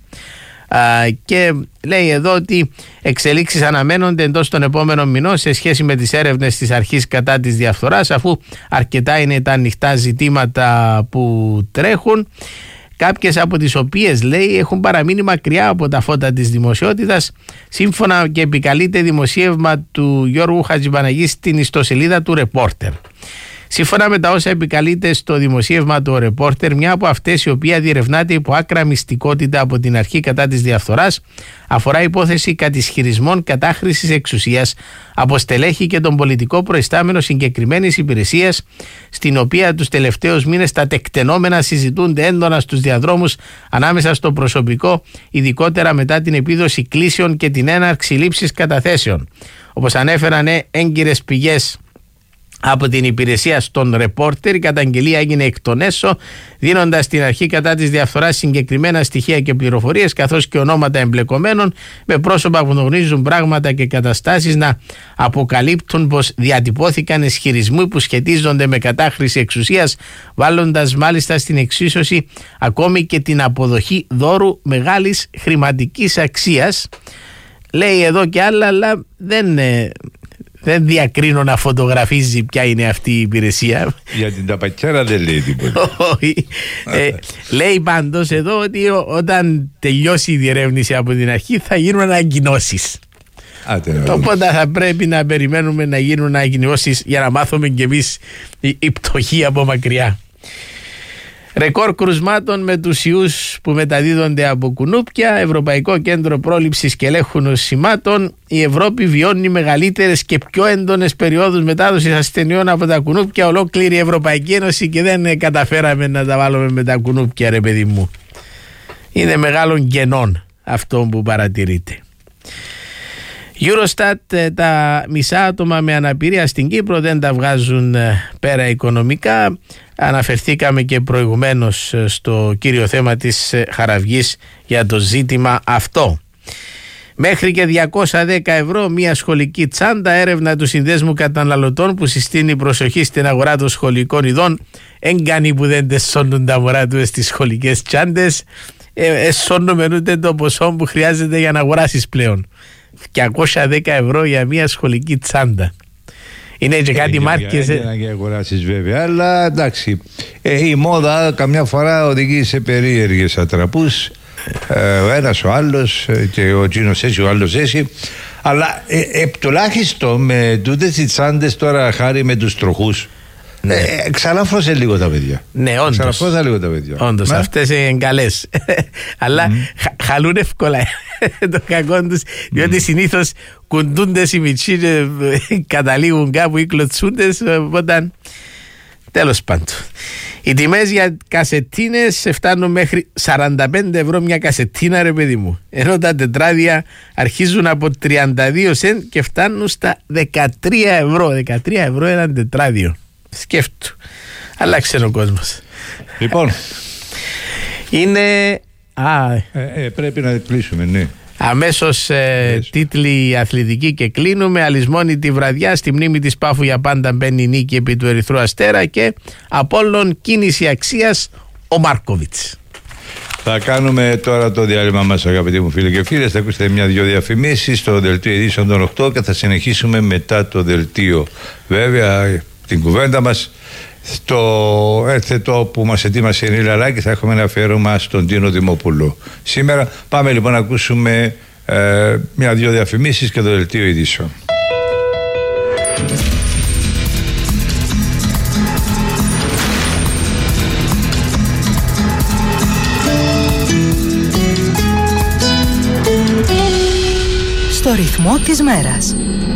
Speaker 16: Uh, και λέει εδώ ότι εξελίξεις αναμένονται εντός των επόμενων μηνών σε σχέση με τις έρευνες της αρχής κατά της διαφθοράς, αφού αρκετά είναι τα ανοιχτά ζητήματα που τρέχουν, κάποιες από τις οποίες, λέει, έχουν παραμείνει μακριά από τα φώτα της δημοσιότητας, σύμφωνα και επικαλείται δημοσίευμα του Γιώργου Χατζηπαναγή στην ιστοσελίδα του Ρεπόρτερ. Σύμφωνα με τα όσα επικαλείται στο δημοσίευμα του Ρεπόρτερ, μια από αυτές η οποία διερευνάται υπό άκρα μυστικότητα από την αρχή κατά της διαφθοράς αφορά υπόθεση κατισχυρισμών κατάχρησης εξουσίας από στελέχη και τον πολιτικό προϊστάμενο συγκεκριμένης υπηρεσίας, στην οποία τους τελευταίους μήνες τα τεκτενόμενα συζητούνται έντονα στους διαδρόμους ανάμεσα στο προσωπικό, ειδικότερα μετά την επίδοση κλήσεων και την έναρξη λήψης καταθέσεων. Όπως ανέφεραν έγκυρες πηγές από την υπηρεσία στον ρεπόρτερ. Η καταγγελία έγινε εκ των έσω, δίνοντας στην αρχή κατά της διαφθοράς συγκεκριμένα στοιχεία και πληροφορίες, καθώς και ονόματα εμπλεκομένων με πρόσωπα που γνωρίζουν πράγματα και καταστάσεις να αποκαλύπτουν πως διατυπώθηκαν ισχυρισμοί που σχετίζονται με κατάχρηση εξουσίας, βάλλοντας μάλιστα στην εξίσωση ακόμη και την αποδοχή δώρου μεγάλης χρηματικής αξίας. Λέει εδώ και άλλα, αλλά δεν... Δεν διακρίνω να φωτογραφίζει ποια είναι αυτή η υπηρεσία.
Speaker 15: Για την ταπακέρα δεν λέει τίποτα.
Speaker 16: Όχι. ε, λέει πάντως εδώ ότι όταν τελειώσει η διερεύνηση από την αρχή θα γίνουν ανακοινώσεις. Οπότε θα πρέπει να περιμένουμε να γίνουν ανακοινώσεις για να μάθουμε κι εμείς η, η πτωχή από μακριά. Ρεκόρ κρουσμάτων με τους ιούς που μεταδίδονται από κουνούπια. Ευρωπαϊκό Κέντρο Πρόληψης και Ελέγχου Νοσημάτων. Η Ευρώπη βιώνει μεγαλύτερες και πιο έντονες περιόδους μετάδοσης ασθενειών από τα κουνούπια. Ολόκληρη η Ευρωπαϊκή Ένωση και δεν καταφέραμε να τα βάλουμε με τα κουνούπια, ρε παιδί μου. Είναι μεγάλων κενών αυτό που παρατηρείται. Eurostat, τα μισά άτομα με αναπηρία στην Κύπρο δεν τα βγάζουν πέρα οικονομικά. Αναφερθήκαμε και προηγουμένως στο κύριο θέμα της Χαραυγής για το ζήτημα αυτό. Μέχρι και διακόσια δέκα ευρώ μια σχολική τσάντα. Έρευνα του Συνδέσμου Καταναλωτών που συστήνει προσοχή στην αγορά των σχολικών ειδών. Έγκανοι που δεν τεσσώνουν τα μωρά του στις σχολικές τσάντες. Εσώνουμε ούτε το ποσό που χρειάζεται για να αγοράσεις πλέον. διακόσια δέκα ευρώ για μια σχολική τσάντα. Είναι και κάτι ε, μάρκες.
Speaker 15: Για να αγοράσεις βέβαια, αλλά εντάξει. Ε, η μόδα καμιά φορά οδηγεί σε περίεργες ατραπούς. Ε, ο ένας ο άλλος και ο Τζίνος έτσι, ο άλλος έτσι. Αλλά ε, ε, τουλάχιστον με τούτες οι τσάντες τώρα χάρη με τους τροχούς. Ναι. Ε, Ξαναφρώσε λίγο τα παιδιά.
Speaker 16: Ναι, όντως.
Speaker 15: Ξαναφρώσε λίγο τα παιδιά.
Speaker 16: Όντως, ναι. Αυτές είναι καλές. Αλλά mm. χα, χαλούν εύκολα το κακό τους, διότι συνήθως κουντούντες οι μητσί, καταλήγουν κάπου ή κλωτσούντες. Οπότε, τέλος πάντων. Οι τιμές για κασετίνες φτάνουν μέχρι σαράντα πέντε ευρώ μια κασετίνα, ρε παιδί μου. Ενώ τα τετράδια αρχίζουν από τριάντα δύο σεντ και φτάνουν στα δεκατρία ευρώ. δεκατρία ευρώ ένα τετράδιο. Σκέφτου. Αλλάξε ο κόσμος.
Speaker 15: Λοιπόν.
Speaker 16: Είναι. Α,
Speaker 15: ε, ε, πρέπει να κλείσουμε, ναι.
Speaker 16: Αμέσως ε, τίτλοι αθλητικοί και κλείνουμε. Αλυσμόνητη βραδιά στη μνήμη της Πάφου για πάντα μπαίνει η νίκη επί του Ερυθρού Αστέρα και Απόλλων κίνηση αξίας ο Μάρκοβιτς.
Speaker 15: Θα κάνουμε τώρα το διάλειμμα μας, αγαπητοί μου φίλοι και φίλες. Θα ακούσετε μια-δυο διαφημίσεις στο δελτίο ειδήσεων των οκτώ και θα συνεχίσουμε μετά το δελτίο. Βέβαια, την κουβέντα μας στο έρθετο που μας ετοίμασε η Νίλα Λάκη θα έχουμε ένα αφιέρωμα στον Τίνο Δημοπούλου. Σήμερα πάμε λοιπόν να ακούσουμε ε, μια-δυο διαφημίσεις και το δελτίο ειδήσεων.
Speaker 14: Στο ρυθμό της μέρας.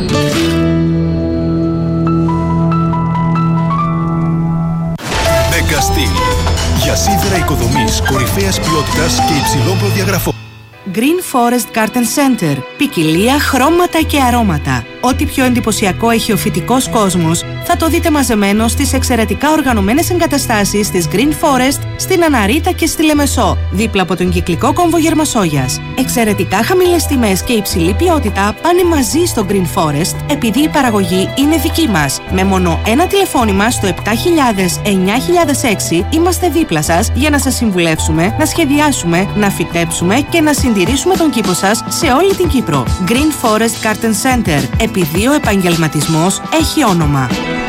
Speaker 5: Για σίδερα οικοδομής κορυφαίας ποιότητας και υψηλών προδιαγραφών.
Speaker 14: Green Forest Garden Center. Ποικιλία, χρώματα και αρώματα. Ό,τι πιο εντυπωσιακό έχει ο φυτικός κόσμος θα το δείτε μαζεμένο στις εξαιρετικά οργανωμένες εγκαταστάσεις της Green Forest στην Αναρίτα και στη Λεμεσό, δίπλα από τον κυκλικό κόμβο Γερμασόγιας. Εξαιρετικά χαμηλές τιμές και υψηλή ποιότητα πάνε μαζί στο Green Forest επειδή η παραγωγή είναι δική μας. Με μόνο ένα τηλεφώνημα στο επτά χιλιάδες εννιά χιλιάδες έξι είμαστε δίπλα σας για να σας συμβουλεύσουμε, να σχεδιάσουμε, να φυτέψουμε και να συντηρήσουμε τον κήπο σας σε όλη την Κύπρο. Green Forest Garden Center. Επειδή ο επαγγελματισμός έχει όνομα.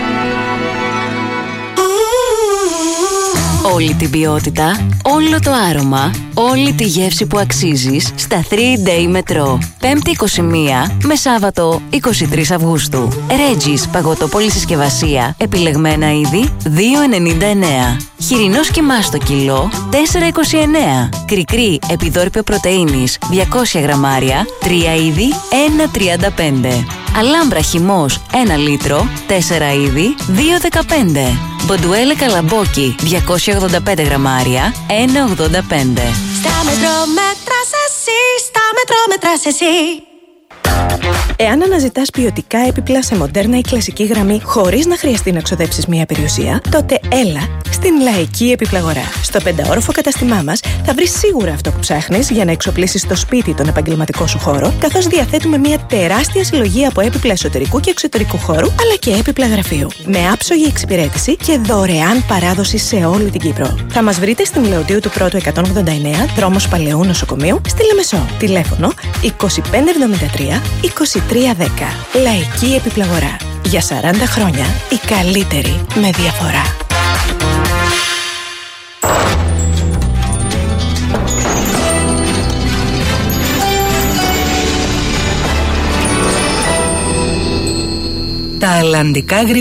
Speaker 2: Όλη την ποιότητα, όλο το άρωμα, όλη τη γεύση που αξίζεις στα θρι Day Metro. Πέμπτη είκοσι μία με Σάββατο είκοσι τρεις Αυγούστου. Regis παγωτό συσκευασία, επιλεγμένα είδη δύο ενενήντα εννέα. Χοιρινός κιμάς στο κιλό τέσσερα είκοσι εννέα. Κρικρί επιδόρπιο πρωτεΐνης διακόσια γραμμάρια, τρία είδη ένα τριάντα πέντε. Αλάμπρα χυμός ένα λίτρο, τέσσερα είδη δύο δεκαπέντε. Μποντουέλε καλαμπόκι διακόσια ογδόντα πέντε γραμμάρια, ένα ογδόντα πέντε.
Speaker 22: Στα μετρό μέτρας εσύ, στα μετρό μέτρας εσύ.
Speaker 18: Εάν αναζητάς ποιοτικά έπιπλα σε μοντέρνα ή κλασική γραμμή χωρίς να χρειαστεί να ξοδέψεις μία περιουσία, τότε έλα στην Λαϊκή Επιπλαγορά. Στο πενταόροφο καταστημά μας θα βρεις σίγουρα αυτό που ψάχνεις για να εξοπλίσεις το σπίτι τον επαγγελματικό σου χώρο, καθώς διαθέτουμε μία τεράστια συλλογή από έπιπλα εσωτερικού και εξωτερικού χώρου, αλλά και έπιπλα γραφείου. Με άψογη εξυπηρέτηση και δωρεάν παράδοση σε όλη την Κύπρο. Θα μας βρείτε στην Λεωτίου του Πρώτου εκατόν ογδόντα εννέα, δρόμος Παλαιού Νοσοκομείου, στη Λεμεσό. Τηλέφωνο είκοσι πέντε εβδομήντα τρία είκοσι τρία δέκα. Λαϊκή Επιπλαγορά. Για σαράντα χρόνια η καλύτερη με διαφορά.
Speaker 2: Τα αλλαντικά